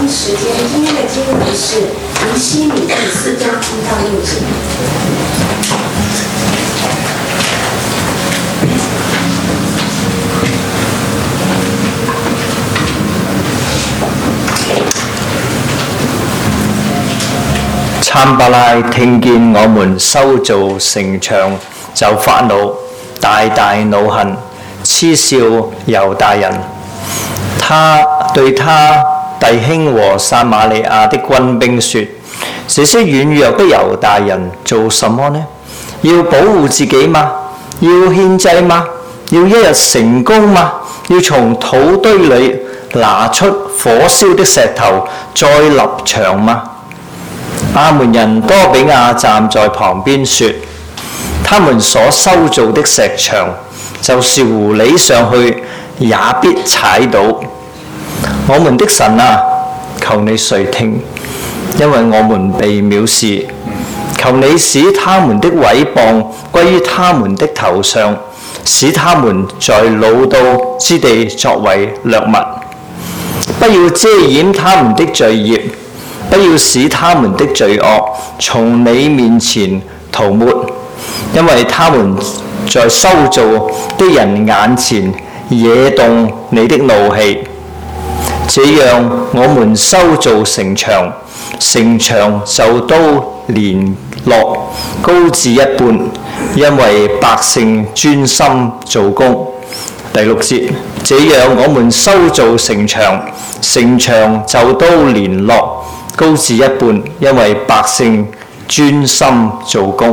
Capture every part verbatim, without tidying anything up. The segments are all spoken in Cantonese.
时间，今天的经文是尼希米第四章一到六节。 參巴拉聽見我們修造城牆，就發怒，大大惱恨，嗤笑猶大人。他對他弟兄和撒瑪利亞的軍兵說：這些軟弱的猶大人做什麼呢？要保護自己嗎？要獻祭嗎？要一日成功嗎？要從土堆裏拿出火燒的石頭再立牆嗎？亞門人多比亞站在旁邊說：他們所修造的石牆，就是狐狸上去也必踩倒。我們的神啊，求你垂聽，因為我們被藐視。求你使他們的毀謗歸於他們的頭上，使他們在魯道之地作為掠物。不要遮掩他們的罪孽，不要使他們的罪惡從你面前塗抹，因為他們在修造的人眼前惹動你的怒氣。這樣我們修造城牆，城牆就都連絡高至一半，因為百姓專心做工。第六節，這樣我們修造城牆，城牆就都連絡高至一半，因為百姓專心做工。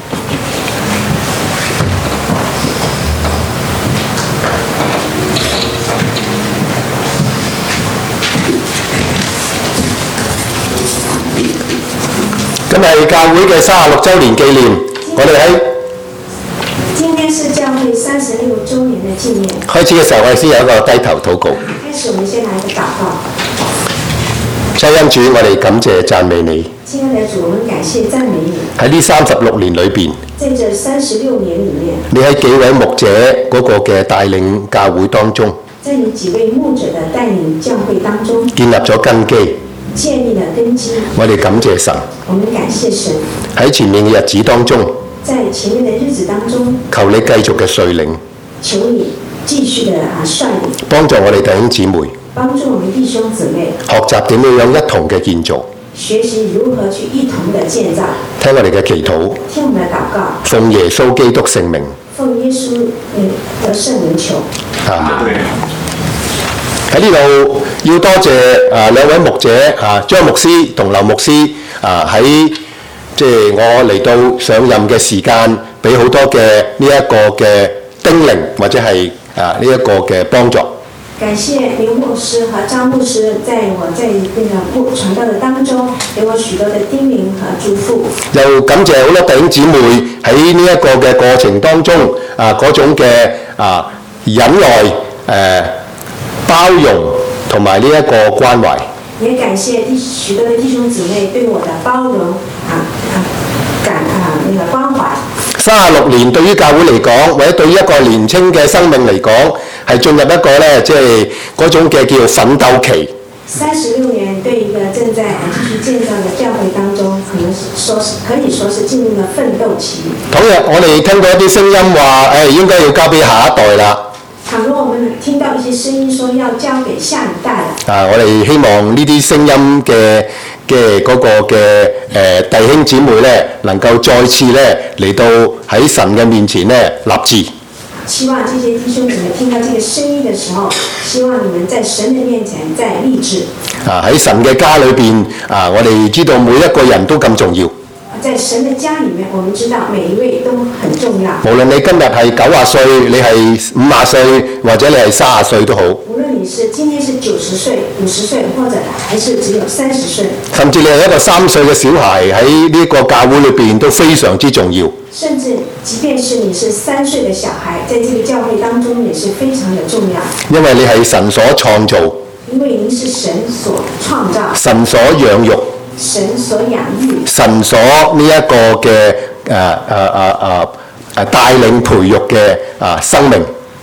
今日係教會嘅三十六週年紀念，我哋喺今天是教會三十六週年的紀念。 開始嘅時候，我哋先有一個低頭禱告。 開始，我們先來一個禱告。 謝恩主，我哋感謝讚美你。 親愛的主，我們感謝讚美你。 喺呢三十六年裏邊， 在這三十六年裡面， 你喺幾位牧者嗰個嘅帶領教會當中， 在你幾位牧者的帶領教會當中， 建立咗根基， 建立了根基。 我哋感謝神。 我們感謝神。 喺前面嘅日子當中， 在前面的日子當中， 求你繼續嘅率領， 求你繼續的啊率領， 幫助我哋弟兄姊妹， 幫助我們弟兄姊妹學習點樣樣一同嘅建造， 學習如何去一同的建造。 聽我哋嘅祈禱， 聽我們的禱告， 奉耶穌基督聖名， 奉耶穌的聖名求。 啊！喺呢度要多謝啊兩位牧者啊張牧師同劉牧師啊喺即係我嚟到上任嘅時間，俾好多嘅呢一個嘅叮嚀或者係啊呢一個嘅幫助。 感謝劉牧師和張牧師，在我在那個牧傳道的當中，給我許多的叮嚀和祝福。又感謝好多弟兄姊妹喺呢一個嘅過程當中啊嗰種嘅啊忍耐誒。呃包容同埋呢一個關懷， 也感謝許多的弟兄姊妹對我的包容啊啊感啊那個關懷。 三十六年對於教會嚟講，或者對於一個年輕嘅生命嚟講，係進入一個咧即係嗰種嘅叫做奮鬥期。 三十六年對一個正在繼續建造嘅教會當中，可能說是可以說是進入了奮鬥期。 倘若我哋聽到一啲聲音話，誒、哎、應該要交俾下一代啦。 倘若我們聽到一些聲音說要交給下一代了， 啊，我哋希望呢啲聲音嘅嘅嗰個嘅誒、呃、弟兄姊妹咧，能夠再次咧嚟到喺神嘅面前咧立志。 希望這些弟兄姊妹聽到這個聲音的時候，希望你們在神的面前再立志。 啊，喺神嘅家裏邊啊，我哋知道每一個人都咁重要。 在神的家裡面，我們知道每一位都很重要。 無論你今日係九十歲，你係五十歲，或者你係三十歲都好。 無論你是今天是九十歲、五十歲，或者還是只有三十歲， 甚至你係一個三歲嘅小孩，喺呢個教會裏邊都非常之重要。 甚至即便是你是三歲的小孩，在這個教會當中也是非常的重要。 因為你係神所創造， 因為您是神所創造， 神所養育。 神所養育， 神所呢一個嘅誒誒誒誒誒帶領培育嘅啊生命，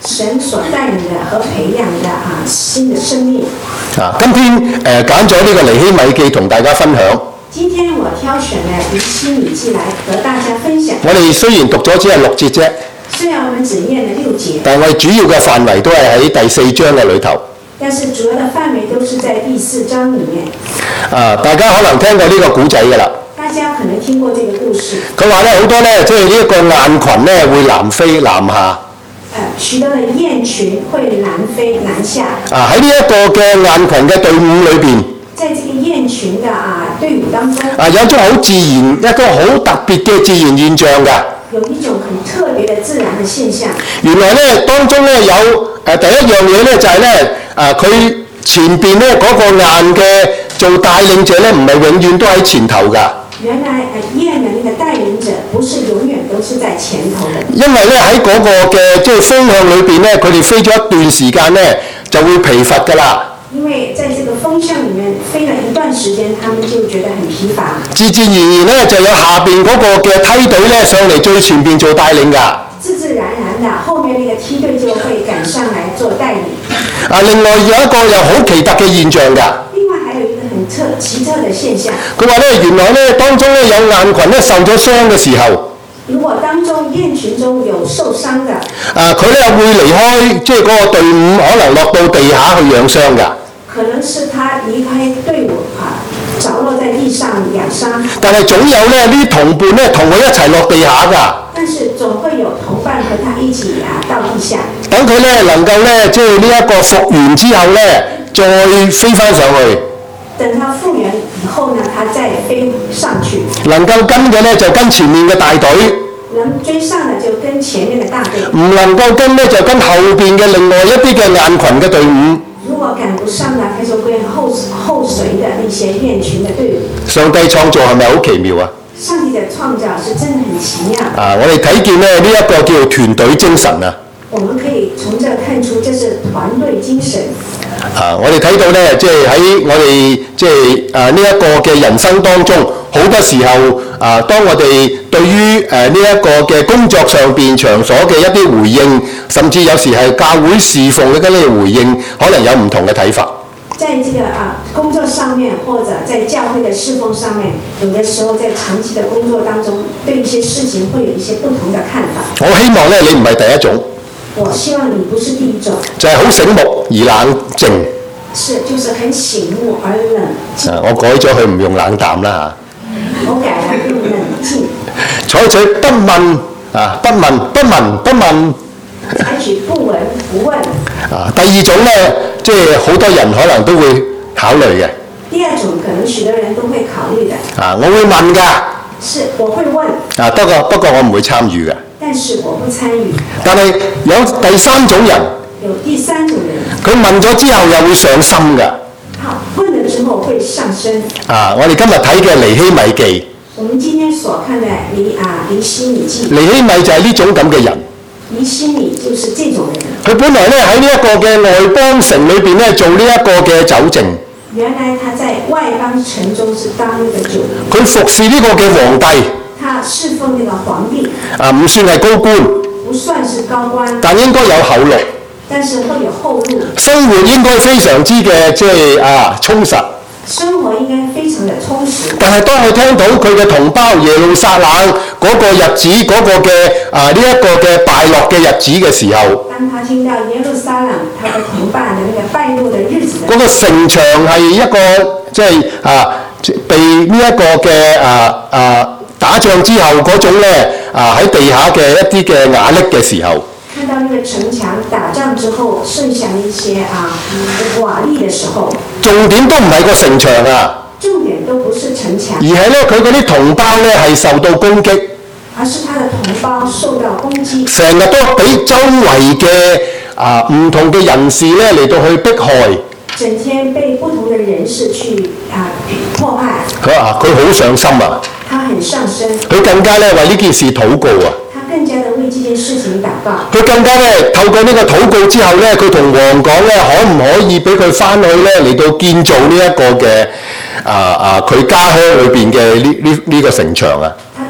神所帶領的和培養的啊新的生命。 啊，今天誒揀咗呢個尼希米記同大家分享。 今天我挑選了尼希米記來和大家分享。 我哋雖然讀咗只係六節啫， 雖然我們只念了六節， 但係我哋主要嘅範圍都係喺第四章嘅裏頭。 但是主要的範圍都是在第四章裡面。 啊，大家可能聽過呢個古仔㗎啦。 大家可能聽過這個故事。 佢話咧好多咧，即係呢一個雁群咧會南飛南下。 誒，許多嘅雁群會南飛南下。 啊，喺呢一個嘅雁群嘅隊伍裏邊， 在這個雁群嘅啊隊伍當中， 啊有一種好自然、一個好特別嘅自然現象㗎。 有一種很特別嘅自然嘅現象。 原來咧當中咧有誒、呃、第一樣嘢咧就係咧啊佢前邊咧嗰個雁嘅做帶領者咧唔係永遠都喺前頭㗎。 原來誒雁嘅那個帶領者不是永遠都是在前頭的。因為咧喺嗰個嘅即係風向裏邊咧，佢哋飛咗一段時間咧就會疲乏㗎啦。 因為在這個風向裡面飛了一段時間，他們就覺得很疲乏。 自自然然咧就有下邊嗰個嘅梯隊咧上嚟最前邊做帶領㗎。 自自然然的，後面那個梯隊就會趕上來做帶領。 啊，另外有一個又好奇特嘅現象㗎。 另外還有一個很特奇特嘅現象。 佢話咧，原來咧當中咧有雁群咧受咗傷嘅時候， 如果當中雁群中有受傷的， 啊佢咧會離開即係嗰個隊伍，可能落到地下去養傷㗎。 可能是他離開隊伍啊，着落在地上養傷。 但係總有咧呢啲同伴咧同佢一齊落地下㗎。 但是總會有同伴和他一起啊到地下。 等佢咧能夠咧即係呢一個復原之後咧，再飛翻上去。 等他復原以後呢，他再飛上去。 能夠跟嘅咧就跟前面嘅大隊。 能追上的就跟前面嘅大隊。 唔能夠跟咧就跟後邊嘅另外一啲嘅雁群嘅隊伍。 如果趕不上呢，他就跟後後隨的那些雁群嘅隊伍。 上帝創造係咪好奇妙啊？ 上帝嘅創造是真的很奇妙。 啊，我哋睇見咧呢一個叫做團隊精神啊。 我們可以從這看出，這是團隊精神。 啊，我哋睇到咧，即係喺我哋即係啊呢一個嘅人生當中，好多時候啊，當我哋對於誒呢一個嘅工作上邊場所嘅一啲回應，甚至有時係教會侍奉嘅嗰啲回應，可能有唔同嘅睇法。 在這個啊工作上面，或者在教會的侍奉上面，有的時候在長期的工作當中，對一些事情會有一些不同的看法。 我希望咧，你唔係第一種。 我希望你不是第一種。 就係好醒目而冷靜。 是，就是很醒目而冷靜。 啊，我改咗佢唔用冷淡啦嚇。 我改了用冷靜。 採取不問啊，不問不聞不問。 採取不聞不問。 啊，第二種咧，即係好多人可能都會考慮嘅。 第二種可能許多人都會考慮的。 啊，我會問㗎。 是，我會問。 啊，不過不過我唔會參與嘅。 但是我不參與。 但係有第三種人。 有第三種人。 佢問咗之後又會上心㗎。 好，問了之後會上身。 啊，我哋今日睇嘅尼希米記。 我們今天所看的尼啊尼希米記。 尼希米就係呢種咁嘅人。 尼希米就是這種人。 佢本來咧喺呢一個嘅外邦城裏邊咧做呢一個嘅酒政。 原來他在外邦城中是當呢個酒。 佢服侍呢個嘅皇帝。 他侍奉呢個皇帝。 啊，唔算係高官。 不算是高官。 但應該有後路。 但是會有後路。 生活應該非常之嘅即係啊充實。 生活應該非常的充實。 但係當佢聽到佢嘅同胞耶路撒冷嗰個日子嗰、那個嘅啊呢一個嘅敗落嘅日子嘅時候， 當他聽到耶路撒冷他的同伴的那個敗落的日子， 嗰個城牆係一個即係啊被呢一個嘅啊啊打仗之後嗰種咧啊喺地下嘅一啲嘅瓦礫嘅時候。 看到那個城牆打仗之後剩下一些啊瓦礫的時候， 重點都唔係個城牆啊， 重點都不是城牆， 而係咧佢嗰啲同胞咧係受到攻擊， 而是他的同胞受到攻擊， 成日都俾周圍嘅啊唔同嘅人士咧嚟到去迫害， 整天被不同的人士去啊迫害。 佢話佢好上心啊， 他很上身， 佢更加咧為呢件事禱告啊。 更加的為這件事情禱告。 佢更加咧透過呢個禱告之後咧，佢同王講咧，可唔可以俾佢翻去咧嚟到建造呢一個嘅啊啊佢家鄉裏邊嘅呢呢呢個城牆啊？ 他禱告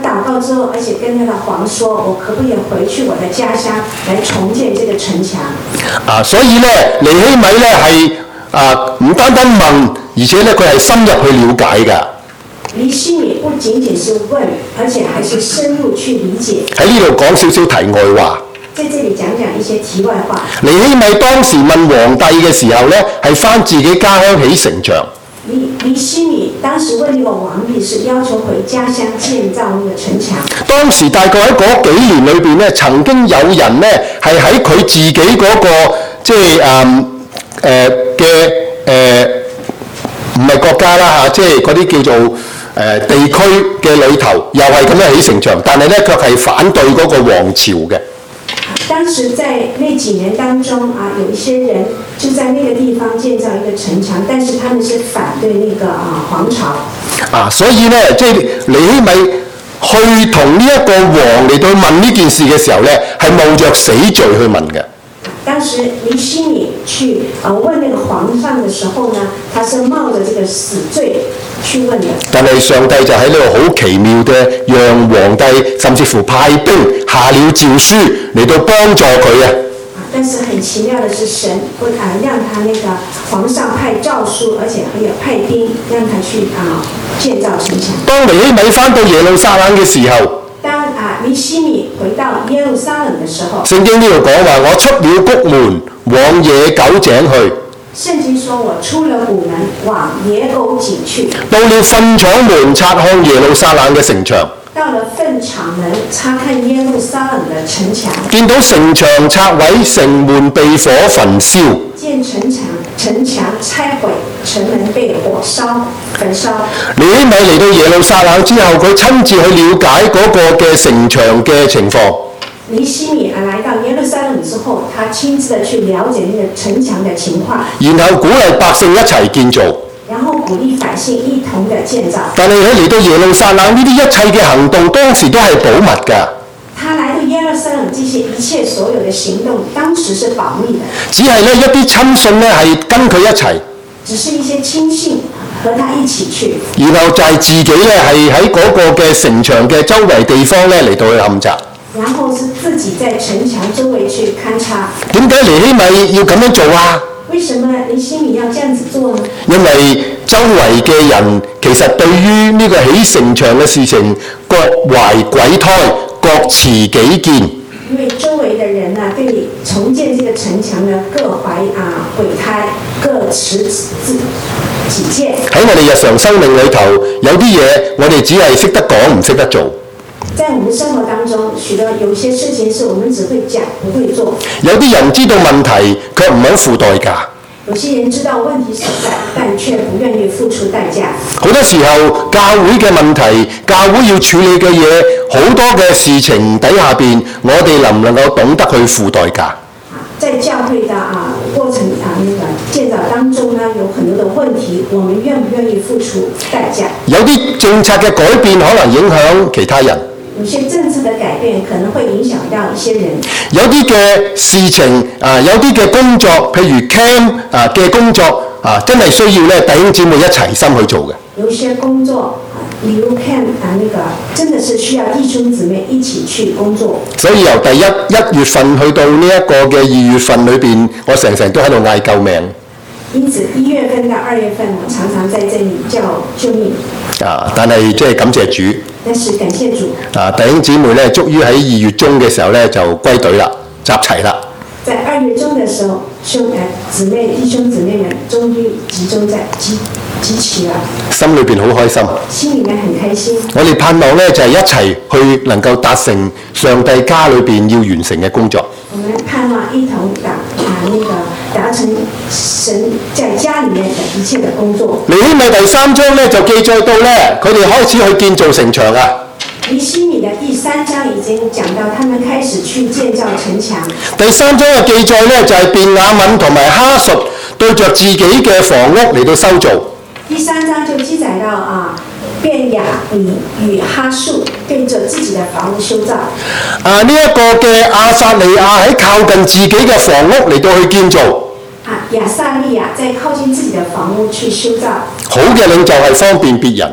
之後，而且跟他的王說：我可不可以回去我的家鄉來重建這個城牆？ 啊，所以咧，尼希米咧係啊唔單單問，而且咧佢係深入去了解㗎。 尼希米不僅僅是問，而且還是深入去理解。 喺呢度講少少題外話。 在這裡講講一些題外話。 尼希米當時問皇帝嘅時候咧，係返自己家鄉起城牆。 尼尼希米當時問呢個皇帝是要求回家鄉建造那個城牆。當時大概喺嗰幾年裏邊咧，曾經有人咧係喺佢自己嗰、那個即係誒誒嘅誒唔係國家啦嚇，即係嗰啲叫做誒、呃、地區嘅裏頭，又係咁樣起城牆，但係咧卻係反對嗰個王朝嘅。當時在那幾年當中啊，有一些人就在那個地方建造一個城牆，但是他們是反對那個啊皇朝。啊，所以呢，即係尼希米去同呢一個王嚟到問呢件事嘅時候呢，係冒着死罪去問嘅。當時尼希米去啊問那個皇上嘅時候呢，他是冒着這個死罪去問嘅。但係上帝就喺呢度好奇妙嘅，讓皇帝甚至乎派兵下了詔書嚟到幫助佢啊！但是很奇妙的是，神會啊讓他那個皇上派詔書，而且還有派兵讓他去啊建造城牆。當尼希米返到耶路撒冷嘅時候，當啊尼希米回到耶路撒冷嘅時候，聖經呢度講話：我出了谷門，往野狗井去。聖經說我出了谷門，往野狗井去。到了糞廠門，察看耶路撒冷嘅城牆。到了糞廠門，察看耶路撒冷的城牆。見到城牆拆毀，城門被火焚燒。見城牆城牆拆毀，城門被火燒焚燒。尼希米嚟到耶路撒冷之後，佢親自去了解嗰個嘅城牆嘅情況。尼希米啊，來到耶路撒冷之後，他親自的去了解那個城牆的情況，然後鼓勵百姓一齊建造。然後鼓勵百姓一同的建造。但係佢嚟到耶路撒冷呢啲一切嘅行動，當時都係保密㗎。他來到耶路撒冷，這些一切所有的行動，當時是保密的。只係咧一啲親信咧係跟佢一齊。只是一些親信和他一起去。然後就係自己咧係喺嗰個嘅城牆嘅周圍地方咧嚟到去勘察。然後是自己在城牆周圍去勘察。點解尼希米要咁樣做啊？為什麼尼希米要這樣子做呢？因為周圍嘅人其實對於呢個起城牆嘅事情各懷鬼胎，各持己見。因為周圍嘅人啊，對重建這個城牆呢，各懷啊鬼胎，各持自己見。喺我哋日常生命裏頭，有啲嘢我哋只係識得講，唔識得做。在我們生活當中，許多有些事情是我們只會講，不會做。有啲人知道問題，卻唔肯付代價。有些人知道問題所在，但卻不願意付出代價。好多時候，教會嘅問題，教會要處理嘅嘢，好多嘅事情底下邊，我哋能唔能夠懂得去付代價？在教會的啊過程啊那個建造當中呢，有很多的問題，我們願不願意付出代價？有啲政策嘅改變可能影響其他人。有些政策的改變可能會影響到一些人。有啲嘅事情啊，有啲嘅工作，譬如 camp 啊嘅工作啊，真係需要咧弟兄姊妹一齊心去做嘅。有些工作，例如 camp 啊，那個真的是需要弟兄姊妹一起去工作。所以由第一一月份去到呢一個嘅二月份裏邊，我成成都喺度嗌救命。因此一月份到二月份，我常常在這裡叫救命。啊！但係即係感謝主。但是感謝主。啊！弟兄姊妹咧，終於喺二月中嘅時候咧就歸隊啦，集齊啦。在二月中嘅時候，兄誒姊妹弟兄姊妹們終於集中在集集齊啦。心裏邊好開心。心裡面很開心。我哋盼望咧就係一齊去能夠達成上帝家裏邊要完成嘅工作。我們盼望一同達啊那個達成神在家裡面嘅一切嘅工作。尼希米第三章咧就記載到咧，佢哋開始去建造城牆啊。尼希米嘅第三章已經講到，他們開始去建造城牆。第三章嘅記載咧就係便雅憫同埋哈述對着自己嘅房屋嚟到修造。第三章就記載到啊。便雅憫與哈述對着自己的房屋修造。啊，呢、這、一個嘅亞撒利亞喺靠近自己嘅房屋嚟到去建造。啊，亞撒利亞在靠近自己的房屋去修造。好嘅領袖係方便別人。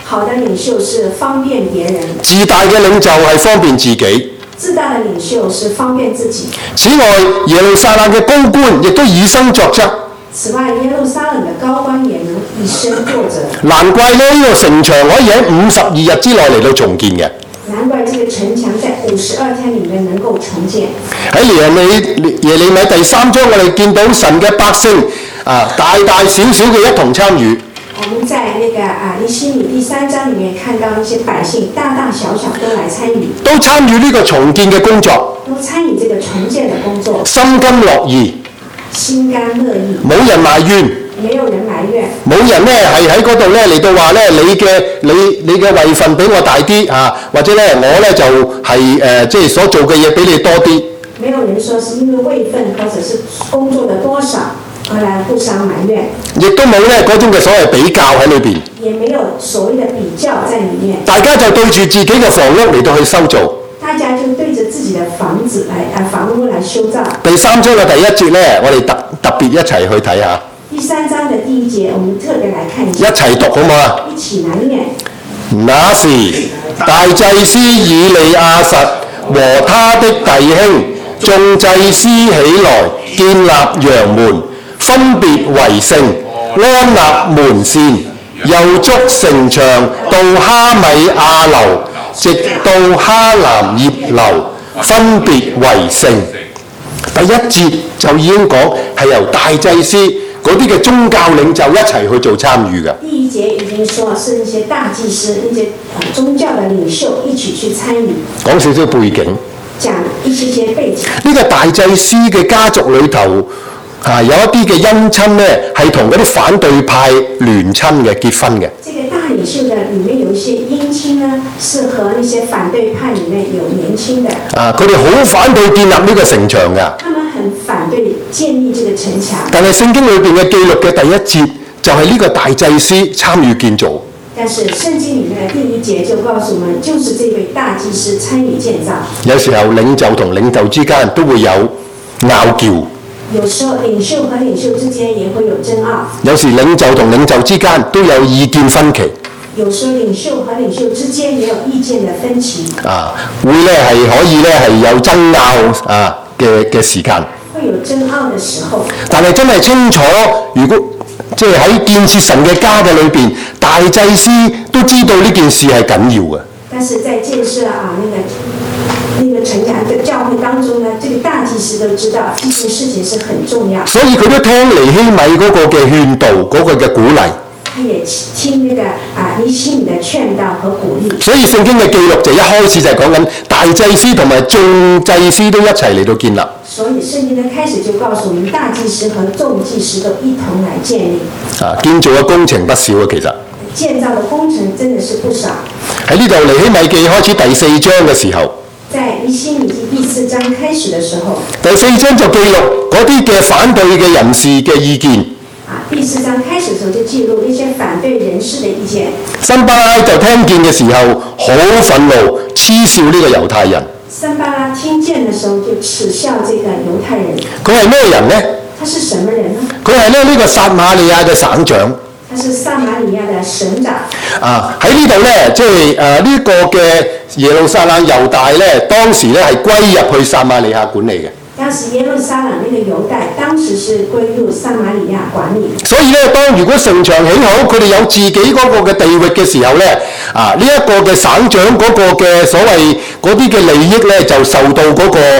好的領袖是方便別人， 自大嘅領袖係方便自己。 自大的領袖是方便自己。 此外，耶路撒冷嘅高官亦都以身作則。 此外，耶路撒冷的高官也能以身作則。 難怪呢、呢個城牆可以喺五十二日之內嚟到重建嘅。 難怪這個城牆在五十二天裡面能夠重建。 喺耶利耶利米第三章，我哋見到神嘅百姓啊，大大小小嘅一同參與。 我們在那個啊尼希米第三章裡面看到一些百姓大大小小都來參與， 都參與呢個重建嘅工作， 都參與這個重建的工作， 心甘樂意， 心甘樂意， 冇人埋怨， 沒有人埋怨， 冇人咧係喺嗰度咧嚟到話咧你嘅你你嘅位份比我大啲啊，或者咧我咧就係誒即係所做嘅嘢比你多啲。 沒有人說是因為位份或者是工作的多少而來互相埋怨， 亦都冇咧嗰種嘅所謂比較喺裏邊， 也沒有所謂的比較在裡面。 大家就對住自己嘅房屋嚟到去修造。 大家就對着自己的房子來啊房屋來修造。 第三章嘅第一節咧，我哋特特別一齊去睇下。 第三章的第一節，我們特別來看一下。 一齊讀好唔好啊？ 一起來念。 那時大祭司以利亞實和他的弟兄眾祭司起來建立羊門，分別為聖，安立門扇，又築城牆到哈米亞樓，直到哈南葉樓，分別為聖。第一節就已經講係由大祭司嗰啲嘅宗教領袖一齊去做參與嘅。 第一節已經說是一些大祭司、一些宗教的領袖一起去參與。 講少少背景。 講一些些背景。 呢個大祭司嘅家族裏頭啊，有一啲嘅姻親咧係同嗰啲反對派聯親嘅結婚嘅。 這個大領袖的裡面有一些姻親呢，是和那些反對派裡面有年輕的。 啊，佢哋好反對建立呢個城牆㗎。 他們很反對建立這個城牆。 但係聖經裏邊嘅記錄嘅第一節就係呢個大祭司參與建造。 但是聖經裡面的第一節就告訴我們，就是這位大祭司參與建造。 有時候領袖同領袖之間都會有拗撬。 有時候領袖和領袖之間也會有爭拗。 有時領袖同領袖之間都有意見分歧。 有時候領袖和領袖之間也有意見的分歧。 啊，會咧係可以咧係有爭拗啊嘅嘅時間。 會有爭拗的時候。 但係真係清楚，如果即係喺建設神嘅家嘅裏邊，大祭司都知道呢件事係緊要嘅。 但是在建設啊那個那個城牆的教會當中呢，這個大祭司都知道這件事情是很重要。 所以佢都聽尼希米嗰個嘅勸導，嗰、那個嘅鼓勵。 他也聽那個啊尼希米的勸導和鼓勵。 所以聖經嘅記錄就一開始就係講緊大祭司同埋眾祭司都一齊嚟到建立。 所以聖經的開始就告訴我們，大祭司和眾祭司都一同來建立。 啊，建造嘅工程不少啊，其實。 建造的工程真的是不少。 喺呢度尼希米記開始第四章嘅時候。 在尼希米記第四章開始的時候。 第四章就記錄嗰啲嘅反對嘅人士嘅意見。 啊，第四章開始的時候就記錄一些反對人士的意見。 申巴拉就聽見嘅時候好憤怒，嗤笑呢個猶太人。 申巴拉聽見的時候就恥笑這個猶太人。 佢係咩人呢？ 他是什麼人呢？ 佢係咧呢個撒瑪利亞嘅省長。 他是撒瑪利亞的省長。 啊，喺呢度咧，即係誒呢個嘅耶路撒冷猶大咧，當時咧係歸入去撒瑪利亞管理嘅。 當時耶路撒冷呢個猶大，當時是歸入撒瑪利亞管理。 所以咧，當如果城牆起好，佢哋有自己嗰個嘅地域嘅時候咧，啊呢一、這個嘅省長嗰個嘅所謂嗰啲嘅利益咧，就受到嗰個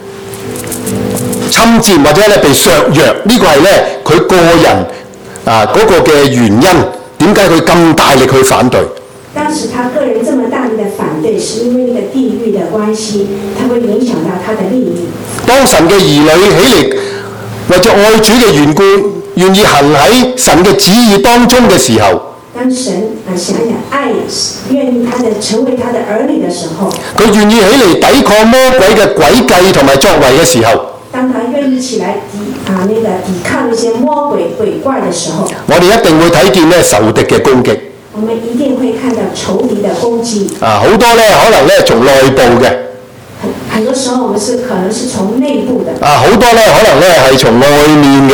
侵佔或者咧被削弱。呢、這個係咧佢個人啊嗰、那個嘅原因，點解佢咁大力去反對？ 當時他個人這麼大力的反對，是因為那個地域的關係，它會影響到他的利益。當神嘅兒女起嚟為咗愛主嘅緣故，願意行喺神嘅旨意當中嘅時候， 當神啊想想愛，願意他的成為他的兒女的時候， 佢願意起嚟抵抗魔鬼嘅詭計同埋作為嘅時候， 當他願意起來抵啊那個抵抗那些魔鬼鬼怪的時候， 我哋一定會睇見咧仇敵嘅攻擊。 我們一定會看到仇敵的攻擊。 啊，好多咧可能咧從內部嘅。 很很多時候，我們是可能是從內部的。 啊，好多咧可能咧係從外面嘅。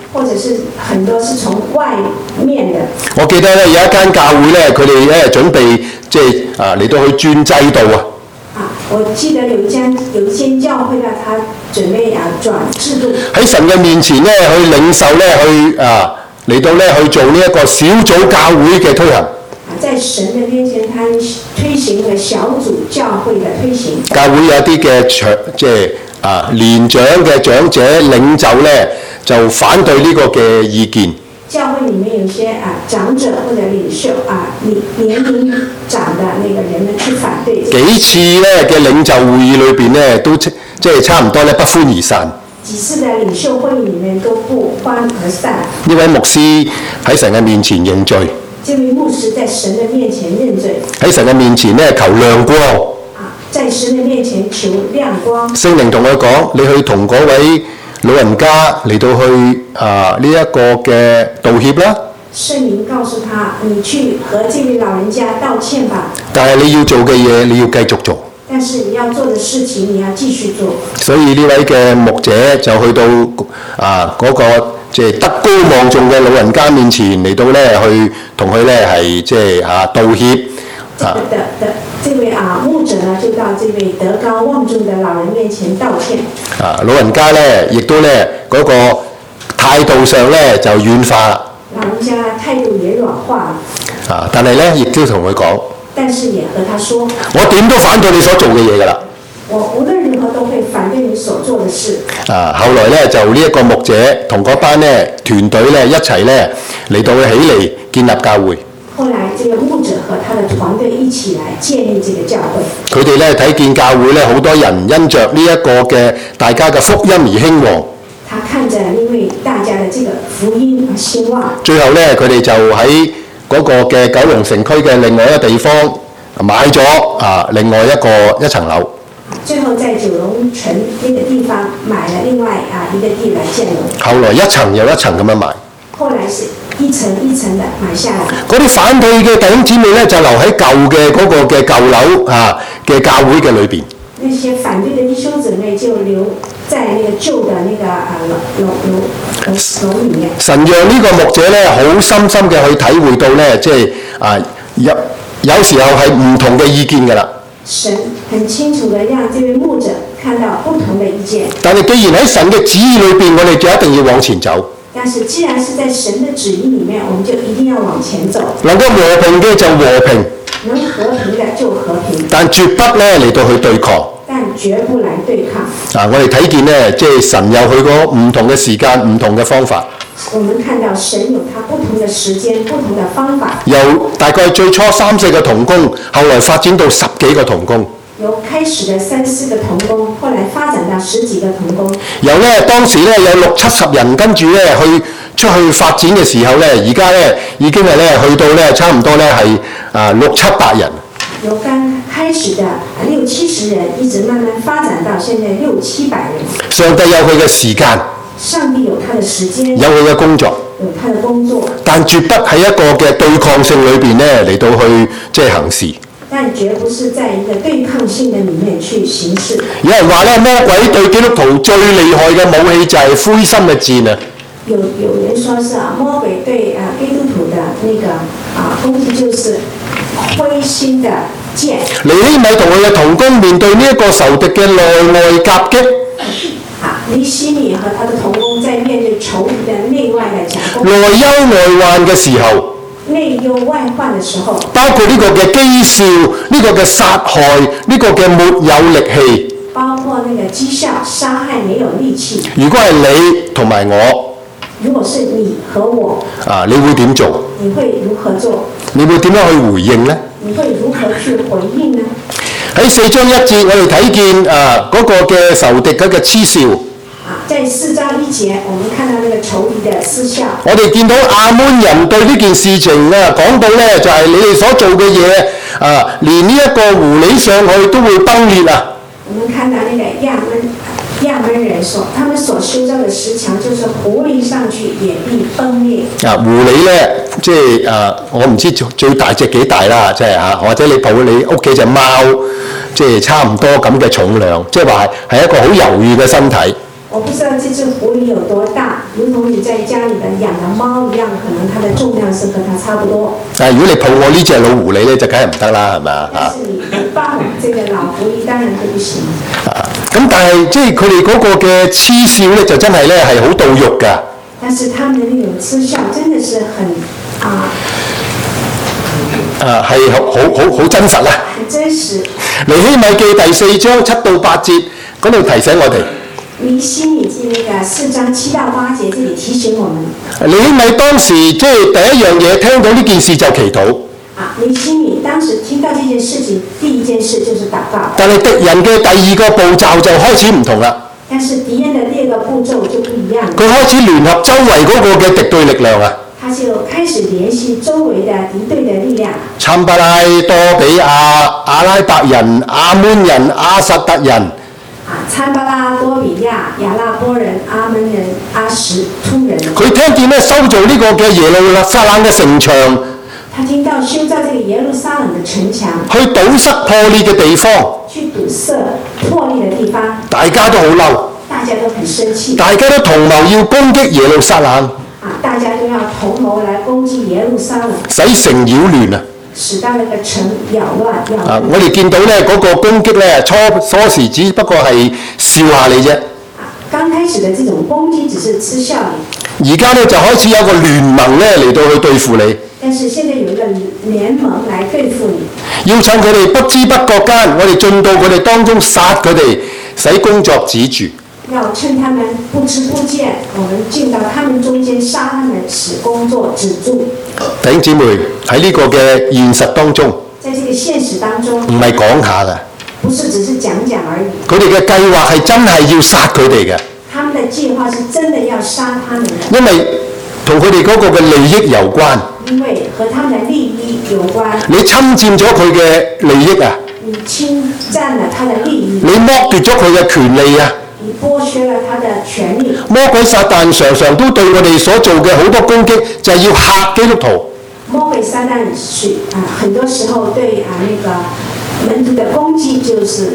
或者是很多是從外面的。 我記得咧有一間教會咧，佢哋咧準備即係啊嚟到去轉制度啊。 啊，我記得有一間有一間教會咧，他準備啊轉制度。喺神嘅面前咧，去領受咧，去啊嚟到咧去做呢一個小組教會嘅推行。 在神嘅面前，他推行嘅小組教會嘅推行。 教會有一啲嘅長即係啊年長嘅長者領袖咧，就反對呢個嘅意見。 教會裡面有些啊長者或者領袖啊年年齡長的那個人們去反對。 幾次咧嘅領袖會議裏邊咧，都即係差唔多咧不歡而散。 幾次嘅領袖會議裡面都不歡而散。 呢位牧師喺神嘅面前認罪。 這位牧師在神嘅面前認罪。 喺神嘅面前咧求亮光。 啊，在神嘅面前求亮光。 聖靈同佢講：你去同嗰位老人家嚟到去啊呢一個嘅道歉啦。 聖靈告訴他：你去和這位老人家道歉吧。 但係你要做嘅嘢，你要繼續做。 但是你要做的事情，你要繼續做。 所以呢位嘅牧者就去到啊嗰、那個即係德高望重嘅老人家面前嚟到咧，去同佢咧係即係啊道歉。 啊，的的，這位啊牧者呢，就到這位德高望重的老人面前道歉。 啊，老人家咧，亦都咧嗰、那個態度上咧就軟化啦。 老人家態度也軟化了。 啊，但係咧亦都同佢講。 但是也和他說。 我點都反對你所做嘅嘢㗎啦。 我無論如何都會反對你所做的事。 啊，後來咧就呢一個牧者同嗰班咧團隊咧一齊咧嚟到起嚟建立教會。 後來，這個牧者和他的團隊一起來建立這個教會。 佢哋咧睇見教會咧好多人因着呢一個嘅大家嘅福音而興旺。 他看着因為大家的這個福音而興旺。 最後咧，佢哋就喺嗰個嘅九龍城區嘅另外一個地方買咗啊另外一個一層樓。 最後在九龍城呢個地方買了另外啊一個地來建樓。 後來一層又一層咁樣買。 後來是一層一層的買下來。 嗰啲反對嘅弟兄姊妹咧，就留喺舊嘅嗰個嘅舊樓啊嘅教會嘅裏邊。 那些反對的弟兄姊妹就留在那個舊的那個啊樓樓樓樓樓裡面。神讓呢個牧者咧，好深深嘅去體會到咧，即係啊有有時候係唔同嘅意見㗎啦。 神很清楚地讓這位牧者看到不同的意見。 但係既然喺神嘅旨意裏邊，我哋就一定要往前走。 但是既然是在神的旨意裡面，我們就一定要往前走。 能夠和平嘅就和平， 能和平的就和平， 但絕不咧嚟到去對抗。 但絕不來對抗。 啊，我哋睇見咧，即係神有佢個唔同嘅時間、唔同嘅方法。 我們看到神有他不同的時間、不同的方法。 由大概最初三四個同工，後來發展到十幾個同工。 由開始的三四個同工，後來發展到十幾個同工。 由咧當時咧有六七十人跟住咧去出去發展嘅時候咧，而家咧已經係咧去到咧差唔多咧係啊六七百人。 由剛開始的六七十人，一直慢慢發展到現在六七百人。 上帝有佢嘅時間。 上帝有他的時間。 有佢嘅工作。 有他的工作。 但絕不喺一個嘅對抗性裏邊咧嚟到去即係行事。 但絕不是在一個對抗性的裡面去行事。 有人話咧，魔鬼對基督徒最厲害嘅武器就係灰心嘅箭啊！ 有有人說是啊，魔鬼對啊基督徒的那個啊攻擊就是灰心的箭。尼希米同佢嘅同工面對呢一個仇敵嘅內外夾擊。啊，尼希米和他的同工在面對仇敵的內外嘅夾攻。內憂外患嘅時候。內憂外患嘅時候。包括呢個嘅譏笑，呢、這個嘅殺害，呢、這個嘅沒有力氣。包括那個譏笑、殺害沒有力氣。如果係你同埋我。如果是你和我。啊，你會點做？你會如何做？你會點樣去回應呢？你會如何去回應呢？喺四章一節，我哋睇見啊嗰、那個嘅仇敵嗰個嗤笑。啊，在四章一節，我們看到那個仇敵的嗤笑。我哋見到亞捫人對呢件事情啊講到咧，就係、是、你哋所做嘅嘢啊，連呢一個狐狸上去都會崩裂啊！我們看到那個亞捫。亞捫人所，他們所修造的石牆，就是狐狸上去也必崩裂。啊，狐狸咧，即係誒、呃，我唔知最最大隻幾大啦，即係嚇，或者你抱你屋企隻貓，即係差唔多咁嘅重量，即係話係一個好柔軟嘅身體。我不知道這隻狐狸有多大， 如同你在家里的養的貓一樣，可能它的重量是和它差不多。 但係如果你抱我呢隻老狐狸咧，就梗係唔得啦，係咪啊？ 但是你抱這個老狐狸，當然就不行。 啊，咁但係即係佢哋嗰個嘅痴笑咧，就真係咧係好到肉㗎。 但是他們的那種痴笑真的是很啊。 啊，係好好好好真實啦！ 很真實。 尼希米記第四章七到八節嗰度提醒我哋。 尼希米記那個四章七到八節，這裡提醒我們。 尼希米當時即係第一樣嘢，聽到呢件事就祈禱。 啊，尼希米當時聽到這件事情，第一件事就是禱告。 但係敵人嘅第二個步驟就開始唔同啦。 但是敵人的第二個步驟就不一樣。 佢開始聯合周圍嗰個嘅敵對力量啊！ 他就開始聯繫周圍的敵對的力量。參巴拉多比亞、阿拉伯人、亞捫人、亞實突人。 啊，參巴拉多比亞、亞拉波人、亞捫人、亞實突人。佢聽見咧修造呢個嘅耶路撒冷嘅城牆。 他聽到修造這個耶路撒冷的城牆。 去堵塞破裂嘅地方。 去堵塞破裂的地方。 大家都好嬲。 大家都很生氣。 大家都同謀要攻擊耶路撒冷。 啊！大家都要同謀來攻擊耶路撒冷， 使城擾亂啊！ 使到那個城擾亂，擾亂。 啊！我哋見到咧嗰個攻擊咧，初初時只不過係笑下你啫。 啊！剛開始的這種攻擊只是嗤笑你。 而家咧就開始有個聯盟咧嚟到去對付你。 但是現在有一個聯盟來對付你。 要趁佢哋不知不覺間，我哋進到佢哋當中殺佢哋，使工作止住。 要趁他們不知不見，我們進到他們中間殺他們，使工作止住。 弟兄姊妹喺呢個嘅現實當中， 在這個現實當中， 唔係講下㗎， 不是只是講講而已。 佢哋嘅計劃係真係要殺佢哋嘅。 他們的計劃是真的要殺他們的。 因為同佢哋嗰個嘅利益有關。 因為和他們的利益有關。 你侵佔咗佢嘅利益啊！ 你侵佔了他的利益。 你剝奪咗佢嘅權利啊！ 你剝削了他的權利。 魔鬼撒旦常常都對我哋所做嘅好多攻擊，就係要嚇基督徒。 魔鬼撒旦是啊，很多時候對啊那個門徒的攻擊，就是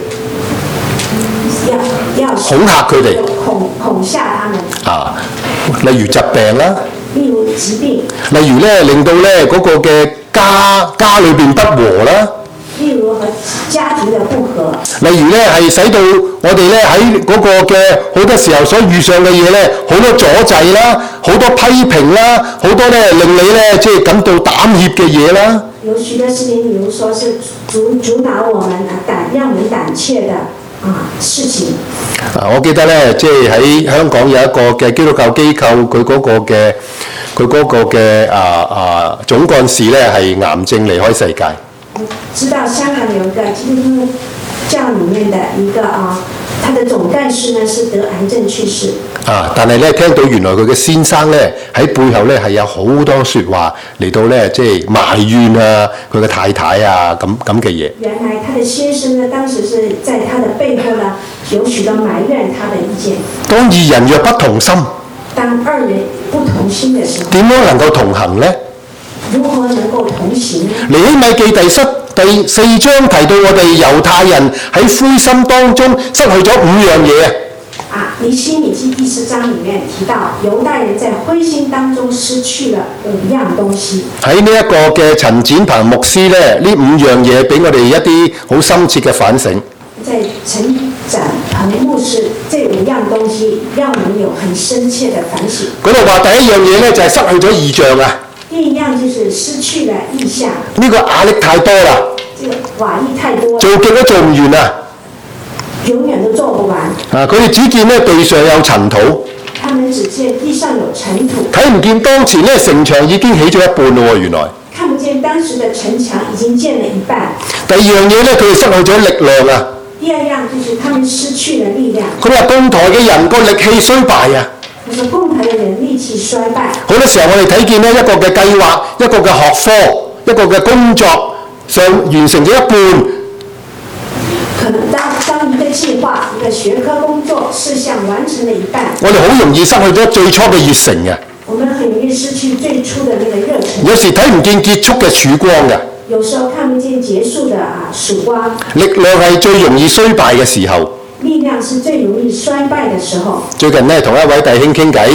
要要恐嚇佢哋， 恐恐嚇他們。 啊，例如疾病啦。 例如疾病。 例如咧，令到咧嗰個嘅家家裏邊不和啦。 例如和家庭的不和。 例如咧，係使到我哋咧喺嗰個嘅好多時候所遇上嘅嘢咧，好多阻滯啦，好多批評啦，好多咧令你咧即係感到膽怯嘅嘢啦。 有許多事情，比如說是阻阻撓我們啊膽，讓我們膽怯的啊事情。 啊，我記得咧，即係喺香港有一個嘅基督教機構，佢嗰個嘅佢嗰個嘅啊啊總幹事咧係癌症離開世界。 知道香港有一個基督教裡面的一個啊，他的總幹事呢是得癌症去世。啊！ 但係咧聽到原來佢嘅先生咧喺背後咧係有好多説話嚟到咧即係埋怨啊佢嘅太太啊咁咁嘅嘢。 原來他的先生呢，當時是在他的背後呢有許多埋怨他的意見。 當二人若不同心， 當二人不同心嘅時候， 點樣能夠同行呢？ 如何能夠同行？ 尼希米記第四第四章提到我哋猶太人喺灰心當中失去咗五樣嘢啊！尼希米記第四章裡面提到猶太人在灰心當中失去了五樣東西。 喺呢一個嘅陳展鵬牧師咧，呢五樣嘢俾我哋一啲好深切嘅反省。 在陳展鵬牧師這五樣東西，讓我們有很深切的反省。 嗰度話第一樣嘢咧就係失去咗異象啊！ 第一樣就是失去了異象。 呢個壓力太多啦。 這個瓦力太多。 做極都做唔完啊！ 永遠都做不完。 啊！佢哋只見咧地上有塵土。 他們只見地上有塵土。 睇唔見當前咧城牆已經起咗一半咯喎，原來。 看不見當時的城牆已經建了一半。 第二樣嘢咧，佢哋失去咗力量啊！ 第二樣就是他們失去了力量。 佢話共台嘅人個力氣衰敗啊！ 佢說共台嘅人力氣衰敗。 好多時候我哋睇見呢一個嘅計劃、一個嘅學科、一個嘅工作上完成咗一半。 可能當當一個計劃、一個學科工作事項完成了一半， 我哋好容易失去咗最初嘅熱誠嘅。 我們很容易失去最初的那個熱忱。 有時睇唔見結束嘅曙光嘅。 有時候看不見結束的啊曙光。 力量係最容易衰敗嘅時候。 力量是最容易衰敗的時候。 最近呢，同一位弟兄傾偈。